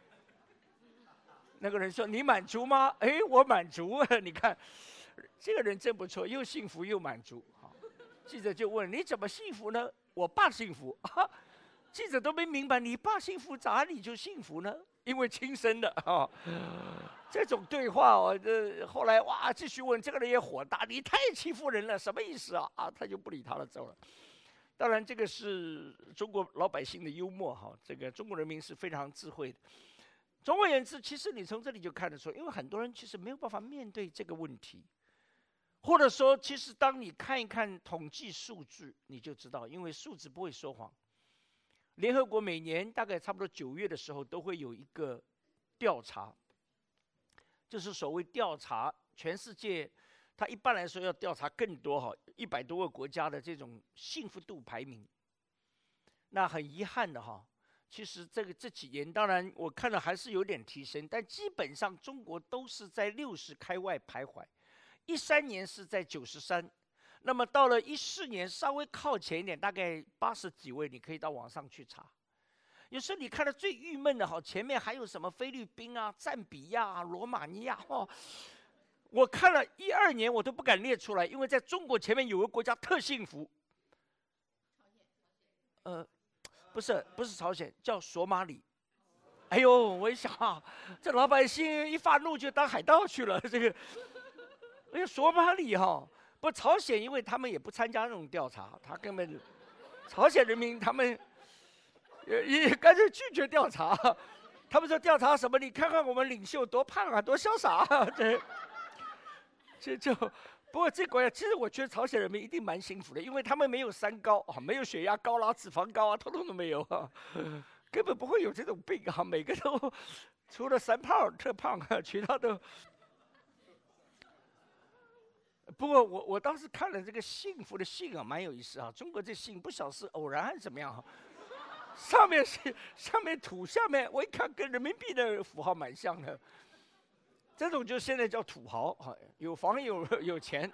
那个人说你满足吗？哎，我满足。你看，这个人真不错，又幸福又满足。好，记者就问你怎么幸福呢？我爸幸福啊。记者都没明白，你爸幸福咋你就幸福呢？因为亲生的啊。这种对话哦，这后来哇，继续问，这个人也火大，你太欺负人了，什么意思啊？啊，他就不理他了，走了。当然，这个是中国老百姓的幽默哈，这个中国人民是非常智慧的。总而言之，其实你从这里就看得出，因为很多人其实没有办法面对这个问题，或者说，其实当你看一看统计数据，你就知道，因为数字不会说谎。联合国每年大概差不多九月的时候，都会有一个调查。就是所谓调查全世界，他一般来说要调查更多哈，一百多个国家的这种幸福度排名。那很遗憾的哈，其实这个这几年，当然我看了还是有点提升，但基本上中国都是在六十开外徘徊。一三年是在九十三，那么到了一四年稍微靠前一点，大概八十几位，你可以到网上去查。有时候你看到最郁闷的哈，前面还有什么菲律宾啊、赞比亚啊、罗马尼亚哦，我看了一二年我都不敢列出来，因为在中国前面有个国家特幸福。呃，不是不是朝鲜，叫索马里。哎呦，我一想啊，这老百姓一发怒就当海盗去了。这个，哎呀，索马里哈，不朝鲜，因为他们也不参加那种调查，他根本朝鲜人民他们。也也干脆拒绝调查，他们说调查什么？你看看我们领袖多胖啊，多潇洒啊！这这就不过这国家，其实我觉得朝鲜人民一定蛮幸福的，因为他们没有三高啊，没有血压高啦、脂肪高啊，统统都没有啊，根本不会有这种病啊，每个都除了三胖特胖啊，其他都。不过我我当时看了这个幸福的姓啊，蛮有意思啊，中国这姓不晓得是偶然还是怎么样哈。上面是上面土，下面我一看跟人民币的符号蛮像的，这种就现在叫土豪啊，有房有有钱。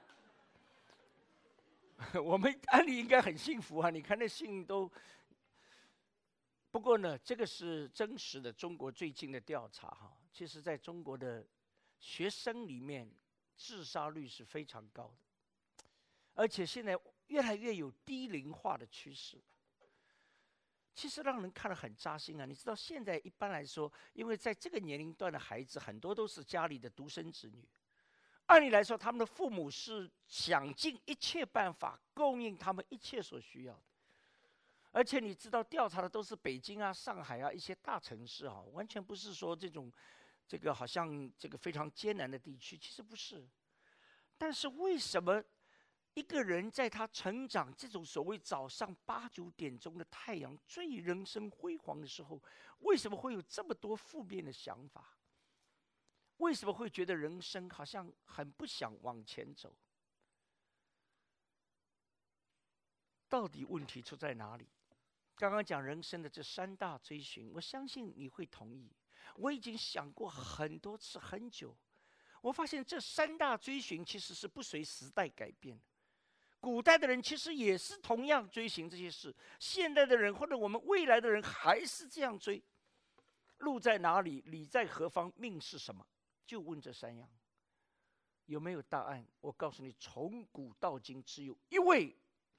我们安利应该很幸福啊，你看那姓都。不过呢，这个是真实的中国最近的调查哈，其实在中国的学生里面，自杀率是非常高的，而且现在越来越有低龄化的趋势。其实让人看得很扎心啊！你知道现在一般来说，因为在这个年龄段的孩子很多都是家里的独生子女，按理来说他们的父母是想尽一切办法供应他们一切所需要的。而且你知道调查的都是北京啊、上海啊一些大城市啊，完全不是说这种这个好像这个非常艰难的地区，其实不是。但是为什么？一个人在他成长这种所谓早上八九点钟的太阳最人生辉煌的时候，为什么会有这么多负面的想法？为什么会觉得人生好像很不想往前走？到底问题出在哪里？刚刚讲人生的这三大追寻，我相信你会同意。我已经想过很多次，很久，我发现这三大追寻其实是不随时代改变的。古代的人其实也是同样追寻这些事，现代的人或者我们未来的人还是这样追。 路在哪里？理在何方？命是什么？就问这山羊，有没有答案？我告诉你，从古到今只有一位，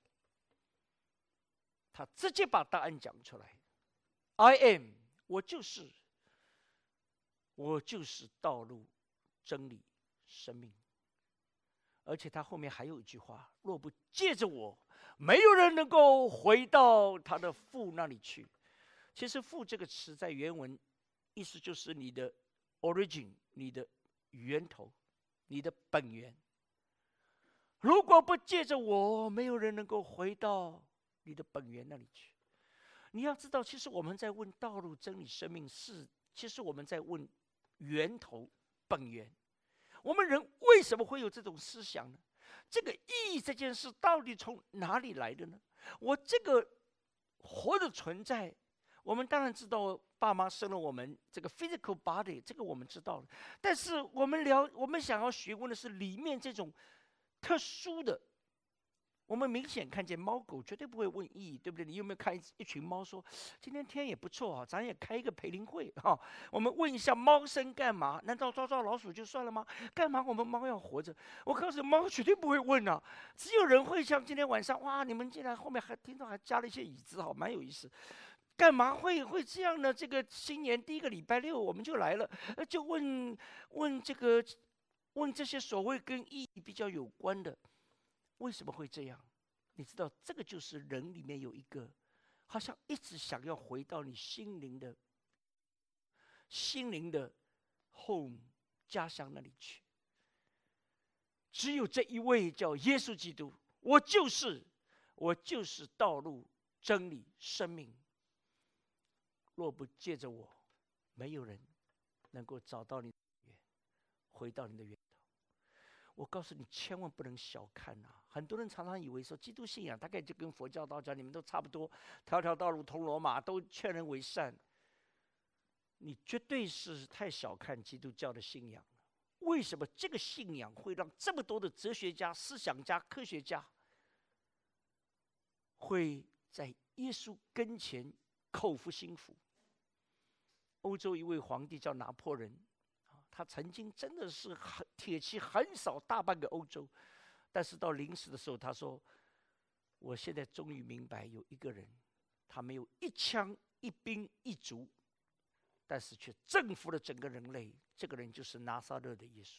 他直接把答案讲出来 ：I am， 我就是，我就是道路、真理、生命。而且他后面还有一句话：若不借着我，没有人能够回到他的父那里去。其实“父”这个词在原文意思就是你的 origin， 你的源头，你的本源。如果不借着我，没有人能够回到你的本源那里去。你要知道，其实我们在问道路、真理、生命，是其实我们在问源头、本源。我们人为什么会有这种思想呢？这个意义这件事到底从哪里来的呢？我这个活的存在，我们当然知道爸妈生了我们这个 physical body， 这个我们知道了。但是我们聊，我们想要询问的是里面这种特殊的。我们明显看见猫狗绝对不会问意义，对不对？你有没有看一一群猫说，今天天也不错啊，咱也开一个培灵会哈、哦。我们问一下猫生干嘛？难道抓抓老鼠就算了吗？干嘛我们猫要活着？我告诉你，猫绝对不会问啊，只有人会像今天晚上，哇，你们竟然后面还听到还加了一些椅子，好，蛮有意思。干嘛会会这样呢？这个新年第一个礼拜六我们就来了，就问问这个问这些所谓跟意义比较有关的。为什么会这样？你知道，这个就是人里面有一个，好像一直想要回到你心灵的、心灵的 home 家乡那里去。只有这一位叫耶稣基督，我就是，我就是道路、真理、生命。若不借着我，没有人能够找到你的源，回到你的源头。我告诉你，千万不能小看啊！很多人常常以为说，基督信仰大概就跟佛教、道教你们都差不多，条条道路通罗马，都劝人为善。你绝对是太小看基督教的信仰了。为什么这个信仰会让这么多的哲学家、思想家、科学家会在耶稣跟前口服心服？欧洲一位皇帝叫拿破仑。他曾经真的是很铁骑横扫大半个欧洲，但是到临死的时候，他说：“我现在终于明白，有一个人，他没有一枪一兵一卒，但是却征服了整个人类。这个人就是拿撒勒的耶稣。”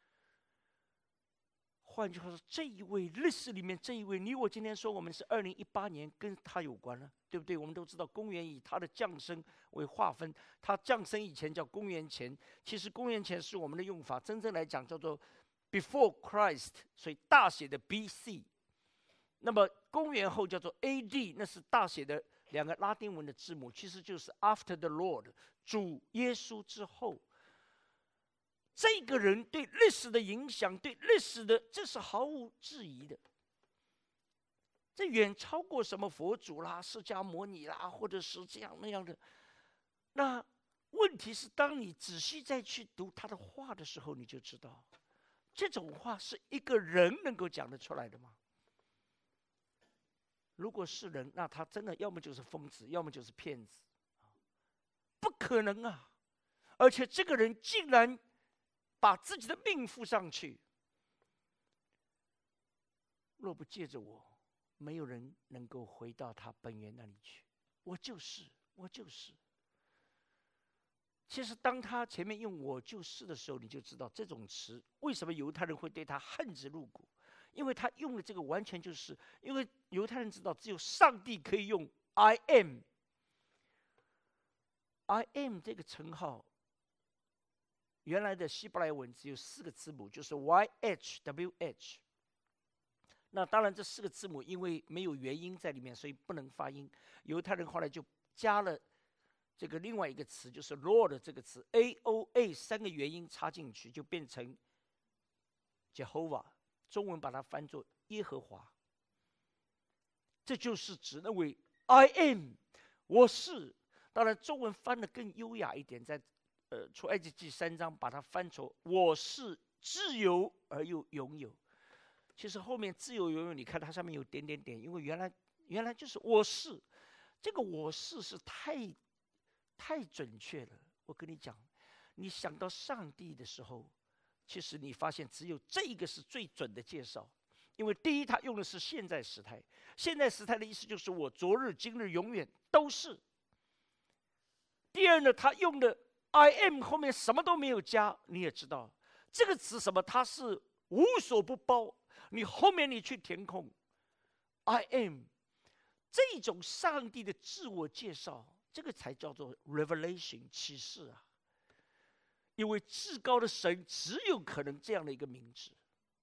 换句话说，这一位历史里面这一位，你我今天说我们是二零一八年，跟他有关了，对不对？我们都知道公元以他的降生为划分，他降生以前叫公元前，其实公元前是我们的用法，真正来讲叫做 before Christ， 所以大写的 B C。那么公元后叫做 A D， 那是大写的两个拉丁文的字母，其实就是 After the Lord， 主耶稣之后。这个人对历史的影响，对历史的，这是毫无质疑的。这远超过什么佛祖啦、释迦牟尼啦，或者是这样那样的。那问题是，当你仔细再去读他的话的时候，你就知道，这种话是一个人能够讲得出来的吗？如果是人，那他真的要么就是疯子，要么就是骗子，不可能啊！而且这个人竟然把自己的命付上去。若不借着我，没有人能够回到他本源那里去。我就是，我就是。其实当他前面用我就是的时候，你就知道这种词为什么犹太人会对他恨之入骨，因为他用的这个完全就是因为犹太人知道只有上帝可以用 I am I am 这个称号。原来的希伯来文只有四个字母，就是 Y H W H。那当然，这四个字母因为没有元音在里面，所以不能发音。犹太人后来就加了这个另外一个词，就是 Lord 这个词 A O A 三个元音插进去，就变成 Jehovah。中文把它翻作耶和华。这就是指那位 I am， 我是。当然，中文翻得更优雅一点，在呃，出埃及记三章把它翻成我是自由而又拥有。其实后面自由拥有，你看它上面有点点点，因为原来原来就是我是，这个我是是太太准确了。我跟你讲，你想到上帝的时候，其实你发现只有这一个是最准的介绍。因为第一，他用的是现在时态，现在时态的意思就是我昨日、今日、永远都是。第二呢，他用的 I am 后面什么都没有加，你也知道这个词什么，它是无所不包。你后面你去填空 I am， 这种上帝的自我介绍，这个才叫做 revelation 启示啊。因为至高的神只有可能这样的一个名字。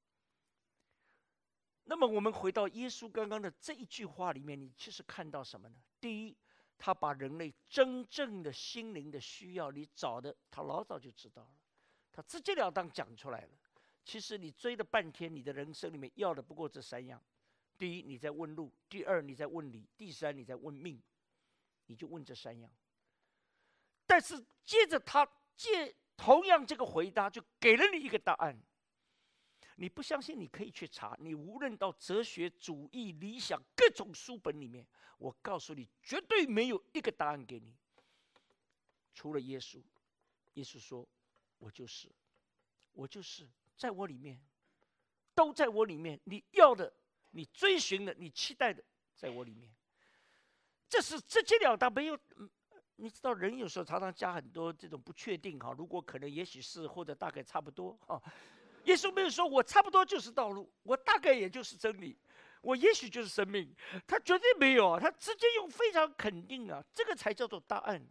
那么我们回到耶稣刚刚的这一句话里面，你其实看到什么呢？第一，他把人类真正的心灵的需要，你找的他老早就知道了，他直截了当讲出来了。其实你追了半天，你的人生里面要的不过这三样：第一，你在问路；第二，你在问理；第三，你在问命。你就问这三样。但是接着他借同样这个回答，就给了你一个答案。你不相信，你可以去查。你无论到哲学、主义、理想各种书本里面，我告诉你，绝对没有一个答案给你，除了耶稣。耶稣说：“我就是，我就是，在我里面，都在我里面。你要的，你追寻的，你期待的，在我里面。”这是直截了当，没有。你知道，人有时候常常加很多这种不确定哈，如果可能，也许是，或者大概差不多哈。耶稣没有说我差不多就是道路，我大概也就是真理，我也许就是生命，他绝对没有，他直接用非常肯定啊，这个才叫做答案。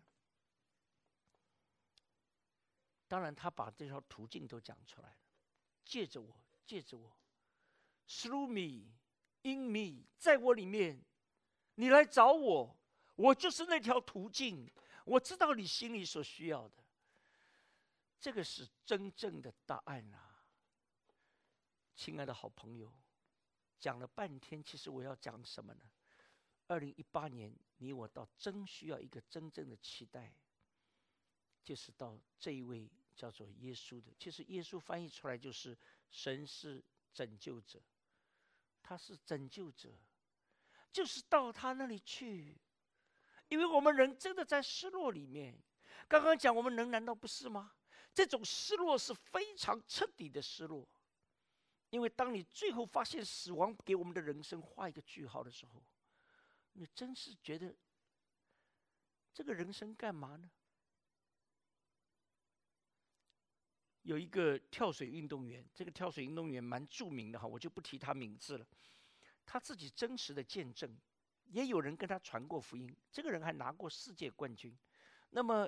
当然，他把这条途径都讲出来了，借着我，借着我 ，through me, in me， 在我里面，你来找我，我就是那条途径，我知道你心里所需要的，这个是真正的答案啊。亲爱的好朋友，讲了半天，其实我要讲什么呢？二零一八年，你我倒真需要一个真正的期待，就是到这一位叫做耶稣的。其实耶稣翻译出来就是神是拯救者，他是拯救者，就是到他那里去。因为我们人真的在失落里面，刚刚讲我们人难道不是吗？这种失落是非常彻底的失落。因为当你最后发现死亡给我们的人生画一个句号的时候，你真是觉得这个人生干嘛呢？有一个跳水运动员，这个跳水运动员蛮著名的哈，我就不提他名字了。他自己真实的见证，也有人跟他传过福音。这个人还拿过世界冠军。那么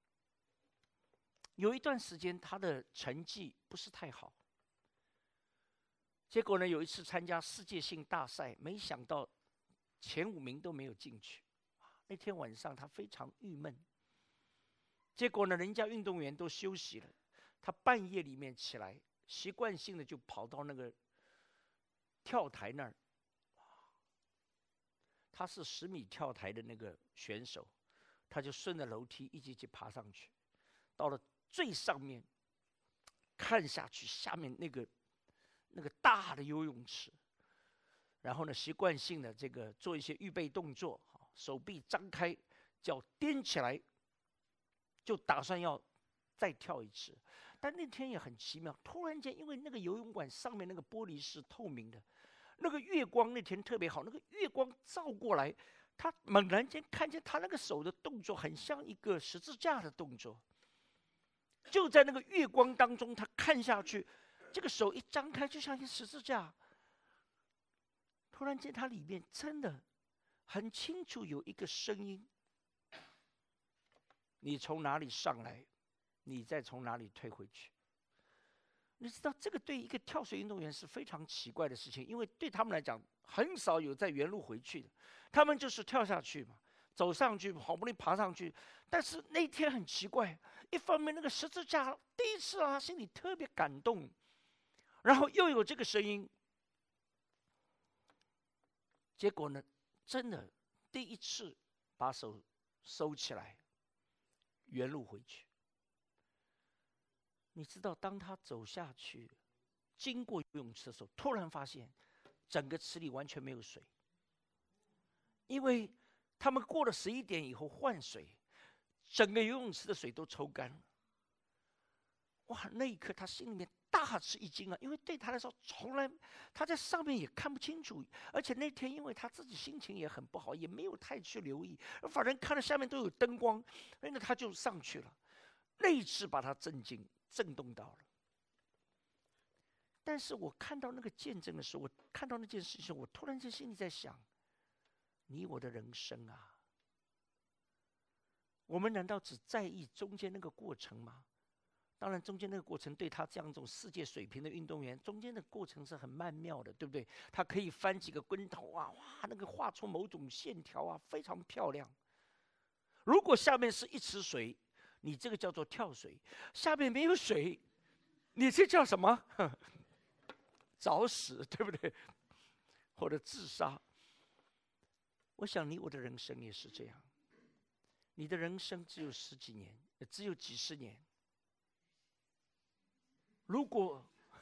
有一段时间，他的成绩不是太好。结果呢，有一次参加世界性大赛，没想到前五名都没有进去。那天晚上他非常郁闷。结果呢，人家运动员都休息了，他半夜里面起来，习惯性的就跑到那个跳台那儿。他是十米跳台的那个选手，他就顺着楼梯一级级爬上去，到了最上面，看下去，下面那个。那个大的游泳池，然后呢，习惯性的这个做一些预备动作，手臂张开，脚踮起来，就打算要再跳一次。但那天也很奇妙，突然间，因为那个游泳馆上面那个玻璃是透明的，那个月光那天特别好，那个月光照过来，他猛然间看见他那个手的动作很像一个十字架的动作。就在那个月光当中，他看下去。这个手一张开，就像一个十字架。突然间，它里面真的很清楚有一个声音：你从哪里上来，你再从哪里退回去。你知道，这个对一个跳水运动员是非常奇怪的事情，因为对他们来讲，很少有在原路回去的。他们就是跳下去嘛，走上去，好不容易爬上去。但是那天很奇怪，一方面那个十字架第一次让他心里特别感动。然后又有这个声音，结果呢，真的第一次把手收起来，原路回去。你知道，当他走下去，经过游泳池的时候，突然发现整个池里完全没有水，因为他们过了十一点以后换水， 整个游泳池的水都抽干了。哇，那一刻他心里面大吃一惊啊，因为对他来说，从来他在上面也看不清楚，而且那天因为他自己心情也很不好，也没有太去留意，反正看到下面都有灯光，那个他就上去了。那一次把他震惊、震动到了。但是我看到那个见证的时候，我看到那件事情，我突然间心里在想：你我的人生啊，我们难道只在意中间那个过程吗？当然，中间那个过程对他这样一种世界水平的运动员，中间的过程是很曼妙的，对不对？他可以翻几个跟头啊，哇，那个画出某种线条啊，非常漂亮。如果下面是一池水，你这个叫做跳水；下面没有水，你这叫什么？找死，对不对？或者自杀。我想你我的人生也是这样，你的人生只有十几年，只有几十年。如果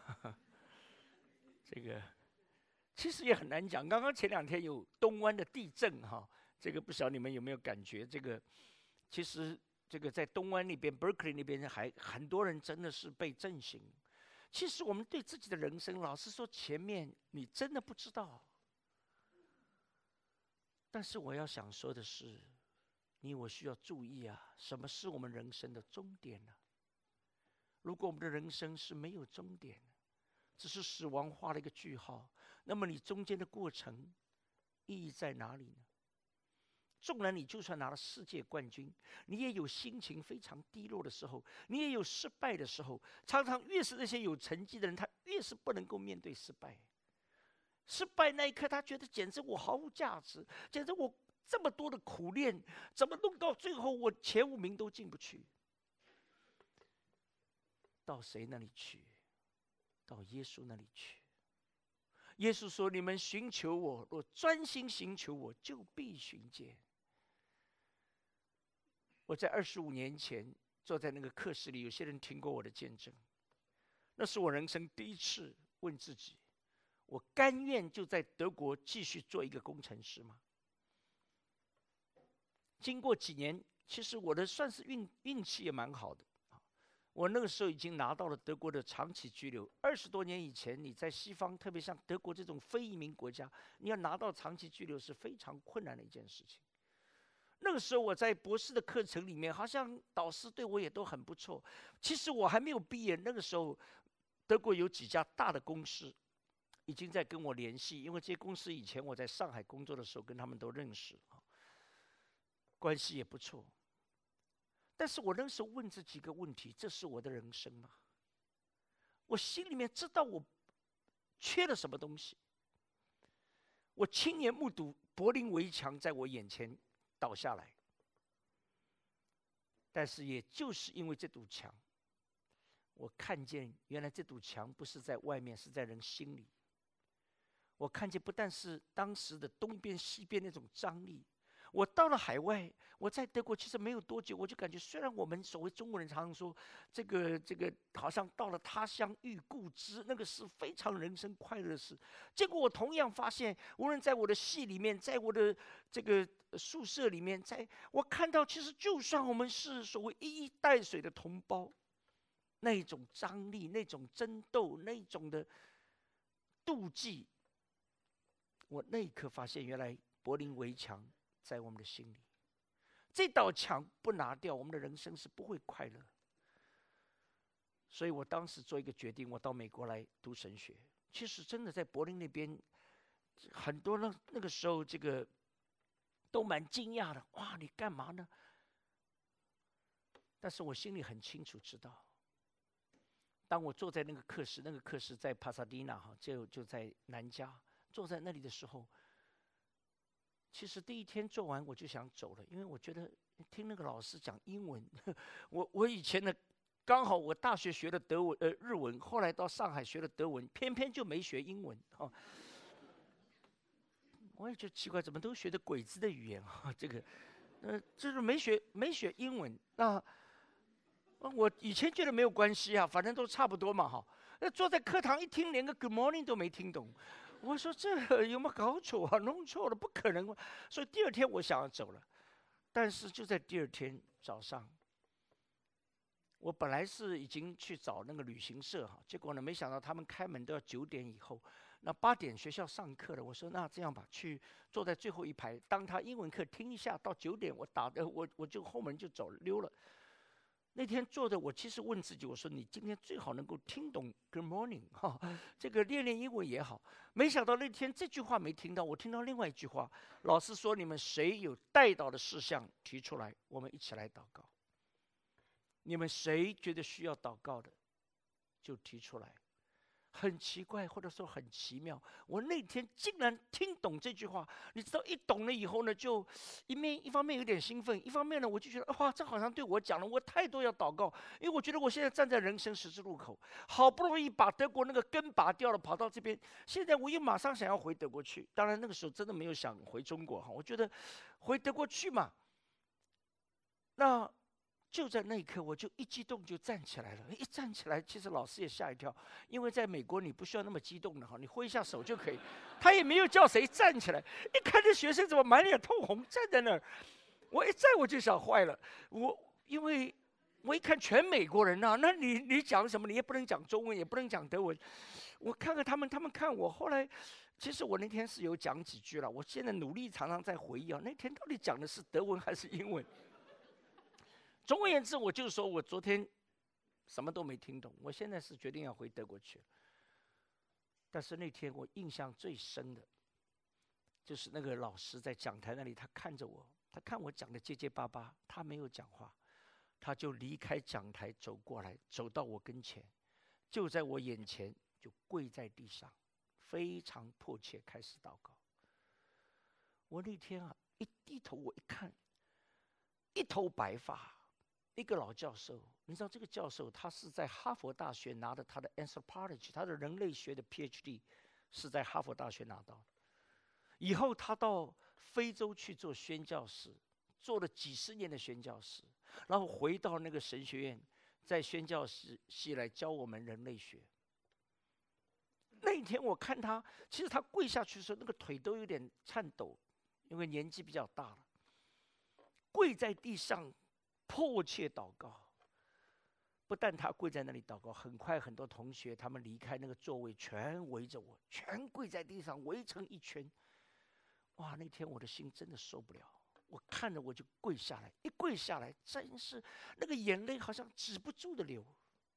这个其实也很难讲。刚刚前两天有东湾的地震哈，这个不晓得你们有没有感觉？这个其实这个在东湾那边 ，Berkeley 那边还很多人真的是被震醒。其实我们对自己的人生，老实说，前面你真的不知道。但是我要想说的是，你我需要注意啊，什么是我们人生的终点呢？如果我们的人生是没有终点，只是死亡画了一个句号，那么你中间的过程意义在哪里呢？纵然你就算拿了世界冠军，你也有心情非常低落的时候，你也有失败的时候。常常越是那些有成绩的人，他越是不能够面对失败。失败那一刻，他觉得简直我毫无价值，简直我这么多的苦练，怎么弄到最后我前五名都进不去？到谁那里去？到耶稣那里去。耶稣说：“你们寻求我，若专心寻求我，就必寻见。”我在二十五年前坐在那个课室里，有些人听过我的见证。那是我人生第一次问自己：我甘愿就在德国继续做一个工程师吗？经过几年，其实我的算是运运气也蛮好的。我那个时候已经拿到了德国的长期居留。二十多年以前，你在西方，特别像德国这种非移民国家，你要拿到长期居留是非常困难的一件事情。那个时候我在博士的课程里面，好像导师对我也都很不错。其实我还没有毕业，那个时候德国有几家大的公司已经在跟我联系，因为这些公司以前我在上海工作的时候跟他们都认识，关系也不错。但是我那时候问这几个问题：这是我的人生吗？我心里面知道我缺了什么东西。我亲眼目睹柏林围墙在我眼前倒下来，但是也就是因为这堵墙，我看见原来这堵墙不是在外面，是在人心里。我看见不但是当时的东边西边那种张力。我到了海外，我在德国其实没有多久，我就感觉，虽然我们所谓中国人常常说，这个这个好像到了他乡遇故知，那个是非常人生快乐的事。结果我同样发现，无论在我的系里面，在我的这个宿舍里面，在我看到，其实就算我们是所谓一衣带水的同胞，那种张力、那种争斗、那种的妒忌，我那一刻发现，原来柏林围墙在我们的心里，这道墙不拿掉，我们的人生是不会快乐。所以我当时做一个决定，我到美国来读神学。其实真的在柏林那边，很多那那个时候这个都蛮惊讶的，哇，你干嘛呢？但是我心里很清楚知道，当我坐在那个课室，那个课室在帕萨迪纳哈，就就在南加，坐在那里的时候。其实第一天做完我就想走了，因为我觉得听那个老师讲英文，我我以前呢刚好我大学学的德文呃日文，后来到上海学了德文，偏偏就没学英文啊。我也觉得奇怪，怎么都学的鬼子的语言啊？这个，呃，就是没学没学英文。那我以前觉得没有关系啊，反正都差不多嘛哈。那坐在课堂一听，连个 Good morning 都没听懂。我说这有没有搞错啊？弄错了，不可能。所以第二天我想要走了。 但是就在第二天早上，我本来是已经去找那个旅行社哈，结果呢，没想到他们开门都要九点以后，那八点学校上课了。我说那这样吧，去坐在最后一排，当他英文课听一下，到九点我打的我我就后门就走溜了。那天坐着，我其实问自己，我说你今天最好能够听懂 Good morning 哈，这个练练英文也好。没想到那天这句话没听到，我听到另外一句话，老师说你们谁有带到的事项提出来，我们一起来祷告。你们谁觉得需要祷告的，就提出来。很奇怪，或者说很奇妙，我那天竟然听懂这句话。你知道，一懂了以后呢，就一面一方面有点兴奋，一方面呢，我就觉得哇，这好像对我讲了，我太多要祷告，因为我觉得我现在站在人生十字路口，好不容易把德国那个根拔掉了，跑到这边，现在我又马上想要回德国去。当然那个时候真的没有想回中国哈，我觉得回德国去嘛，那。就在那一刻，我就一激动就站起来了。一站起来，其实老师也吓一跳，因为在美国你不需要那么激动的哈，你挥一下手就可以。他也没有叫谁站起来。一看这学生怎么满脸通红站在那儿，我一站我就想坏了。我因为我一看全美国人啊，那你你讲什么？你也不能讲中文，也不能讲德文。我看看他们，他们看我。后来，其实我那天是有讲几句了。我现在努力常常在回忆啊，那天到底讲的是德文还是英文？总而言之，我就说我昨天什么都没听懂，我现在是决定要回德国去。但是那天我印象最深的，就是那个老师在讲台那里，他看着我，他看我讲的结结巴巴，他没有讲话，他就离开讲台走过来，走到我跟前，就在我眼前就跪在地上，非常迫切开始祷告。我那天啊，一低头我一看，一头白发。一个老教授，你知道这个教授他是在哈佛大学拿的他的 anthropology， 他的人类学的 P H D 是在哈佛大学拿到的。以后他到非洲去做宣教士，做了几十年的宣教士，然后回到那个神学院，在宣教士系来教我们人类学。那一天我看他，其实他跪下去的时候，那个腿都有点颤抖，因为年纪比较大了，跪在地上。迫切祷告，不但他跪在那里祷告，很快很多同学他们离开那个座位，全围着我，全跪在地上围成一圈。哇，那天我的心真的受不了，我看着我就跪下来，一跪下来，真是那个眼泪好像止不住的流。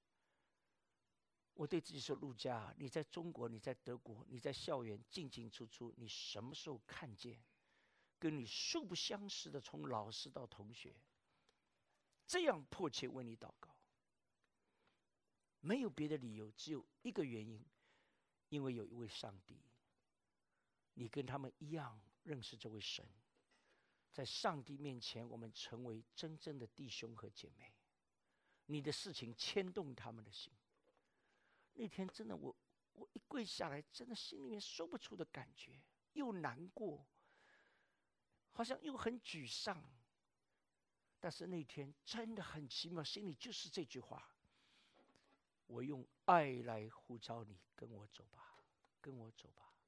我对自己说：陆家，你在中国，你在德国，你在校园进进出出，你什么时候看见跟你素不相识的从老师到同学这样迫切为你祷告？没有别的理由，只有一个原因，因为有一位上帝，你跟他们一样认识这位神，在上帝面前，我们成为真正的弟兄和姐妹。你的事情牵动他们的心。那天真的我，我一跪下来，真的心里面说不出的感觉，又难过，好像又很沮丧。但是那天真的很奇妙，心里就是这句话：我用爱来呼召你，跟我走吧，跟我走吧。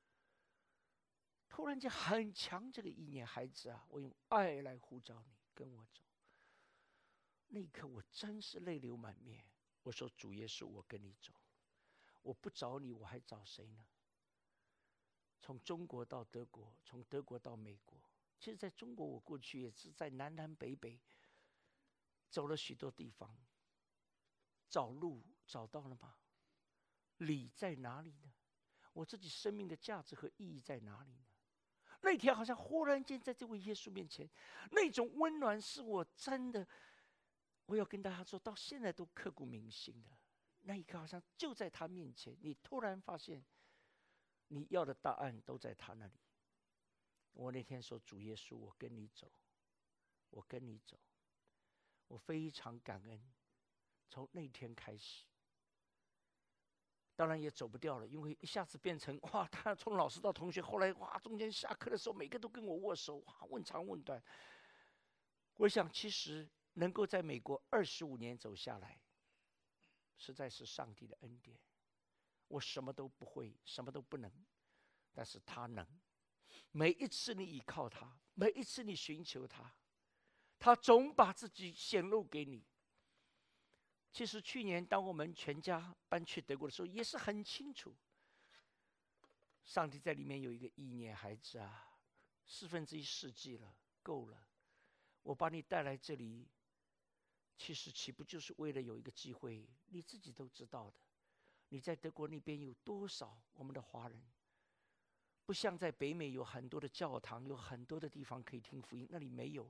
突然间很强这个意念，孩子啊，我用爱来呼召你，跟我走。那一刻我真是泪流满面。我说：主耶稣，我跟你走，我不找你，我还找谁呢？从中国到德国，从德国到美国。其实在中国，我过去也是在南南北北走了许多地方，找路找到了吗？理在哪里呢？我自己生命的价值和意义在哪里呢？那天好像忽然间在这位耶稣面前，那种温暖是我真的，我要跟大家说到现在都刻骨铭心的。那一刻好像就在他面前，你突然发现你要的答案都在他那里。我那天说：主耶稣，我跟你走，我跟你走。我非常感恩，从那天开始，当然也走不掉了，因为一下子变成哇，他从老师到同学，后来哇，中间下课的时候，每个都跟我握手，哇，问长问短。我想，其实能够在美国二十五年走下来，实在是上帝的恩典。我什么都不会，什么都不能，但是他能。每一次你依靠他，每一次你寻求他， 他总把自己显露给你。其实去年当我们全家搬去德国的时候，也是很清楚，上帝在里面有一个意念，孩子啊，四分之一世纪了，够了，我把你带来这里，其实岂不就是为了有一个机会？你自己都知道的，你在德国那边有多少我们的华人？不像在北美有很多的教堂，有很多的地方可以听福音，那里没有。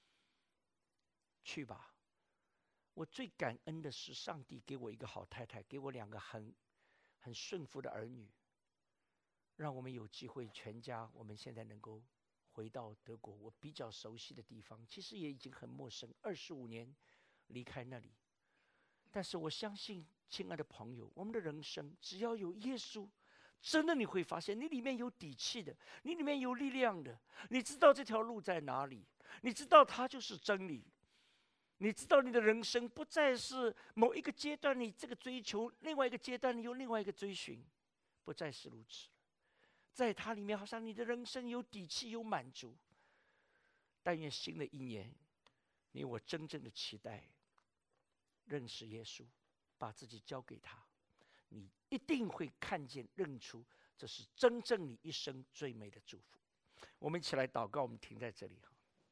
去吧。我最感恩的是上帝给我一个好太太，给我两个很很顺服的儿女，让我们有机会全家我们现在能够回到德国我比较熟悉的地方，其实也已经很陌生，二十五年离开那里。但是我相信亲爱的朋友，我们的人生只要有耶稣，真的你会发现你里面有底气的，你里面有力量的，你知道这条路在哪里，你知道它就是真理，你知道你的人生不再是某一个阶段你这个追求，另外一个阶段你有另外一个追寻，不再是如此。在它里面好像你的人生有底气有满足。但愿新的一年你我真正的期待认识耶稣，把自己交给他，你一定会看见认出这是真正你一生最美的祝福。我们一起来祷告，我们停在这里。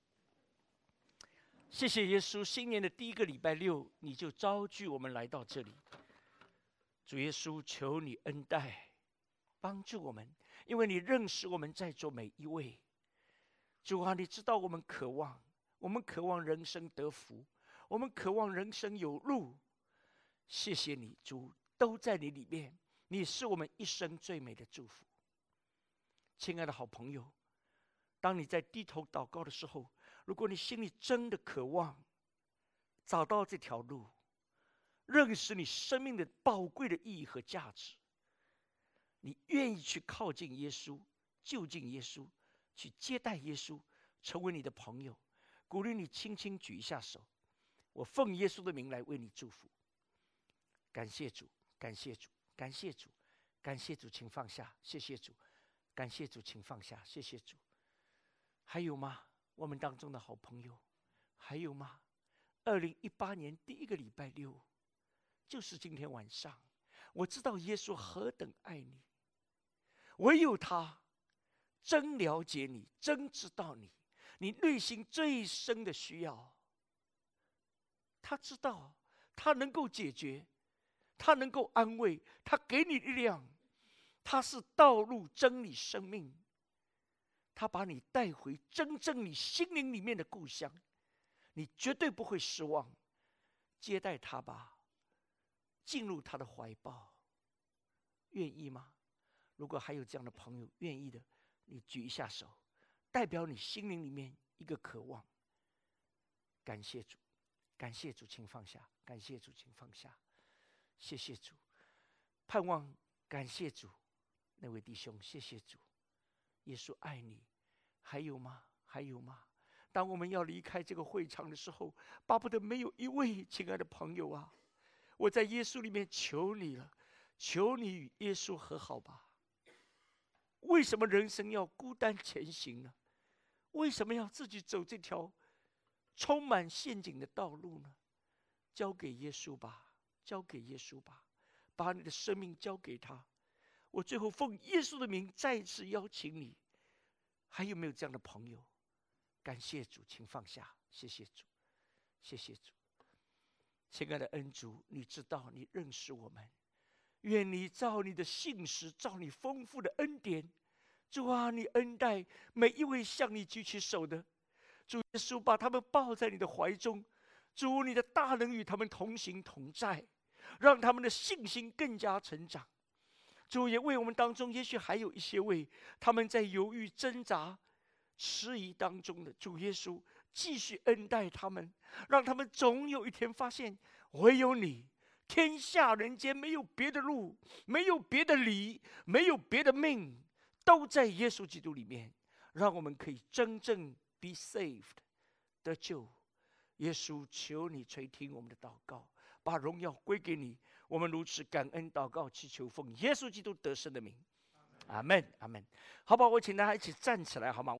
谢谢耶稣，新年的第一个礼拜六你就召聚我们来到这里。主耶稣，求你恩待帮助我们，因为你认识我们在座每一位。主啊，你知道我们渴望，我们渴望人生得福，我们渴望人生有路。谢谢你，主，都在你里面，你是我们一生最美的祝福。亲爱的好朋友，当你在低头祷告的时候，如果你心里真的渴望找到这条路，认识你生命的宝贵的意义和价值，你愿意去靠近耶稣，就近耶稣，去接待耶稣，成为你的朋友，鼓励你轻轻举一下手，我奉耶稣的名来为你祝福。感谢主，感谢主，感谢主，感谢主，请放下，谢谢主，感谢主，请放下，谢谢主。还有吗？我们当中的好朋友，还有吗？二零一八年第一个礼拜六，就是今天晚上，我知道耶稣何等爱你，唯有他真了解你，真知道你，你内心最深的需要，他知道，他能够解决，他能够安慰，他给你力量，他是道路真理生命，他把你带回真正你心灵里面的故乡，你绝对不会失望。接待他吧，进入他的怀抱，愿意吗？如果还有这样的朋友愿意的，你举一下手，代表你心灵里面一个渴望。感谢主，感谢主，请放下，感谢主，请放下，谢谢主，盼望感谢主，那位弟兄，谢谢主，耶稣爱你。还有吗？还有吗？当我们要离开这个会场的时候，巴不得没有一位亲爱的朋友啊，我在耶稣里面求你了，求你与耶稣和好吧。为什么人生要孤单前行呢？为什么要自己走这条充满陷阱的道路呢？交给耶稣吧，交给耶稣吧，把你的生命交给他。我最后奉耶稣的名再一次邀请你，还有没有这样的朋友？感谢主，请放下，谢谢主，谢谢主。亲爱的恩主，你知道，你认识我们，愿你照你的信实，照你丰富的恩典，主啊，你恩待每一位向你举起手的，主耶稣，把他们抱在你的怀中，主，你的大能与他们同行同在，让他们的信心更加成长。主也为我们当中，也许还有一些位他们在犹豫挣扎迟疑当中的，主耶稣继续恩待他们，让他们总有一天发现，唯有你，天下人间没有别的路，没有别的理，没有别的命，都在耶稣基督里面，让我们可以真正 be saved 得救。耶稣，求你垂听我们的祷告，把荣耀归给你。我们如此感恩祷告，祈求奉耶稣基督得胜的名，阿门，阿门。好吧，我请大家一起站起来，好吗？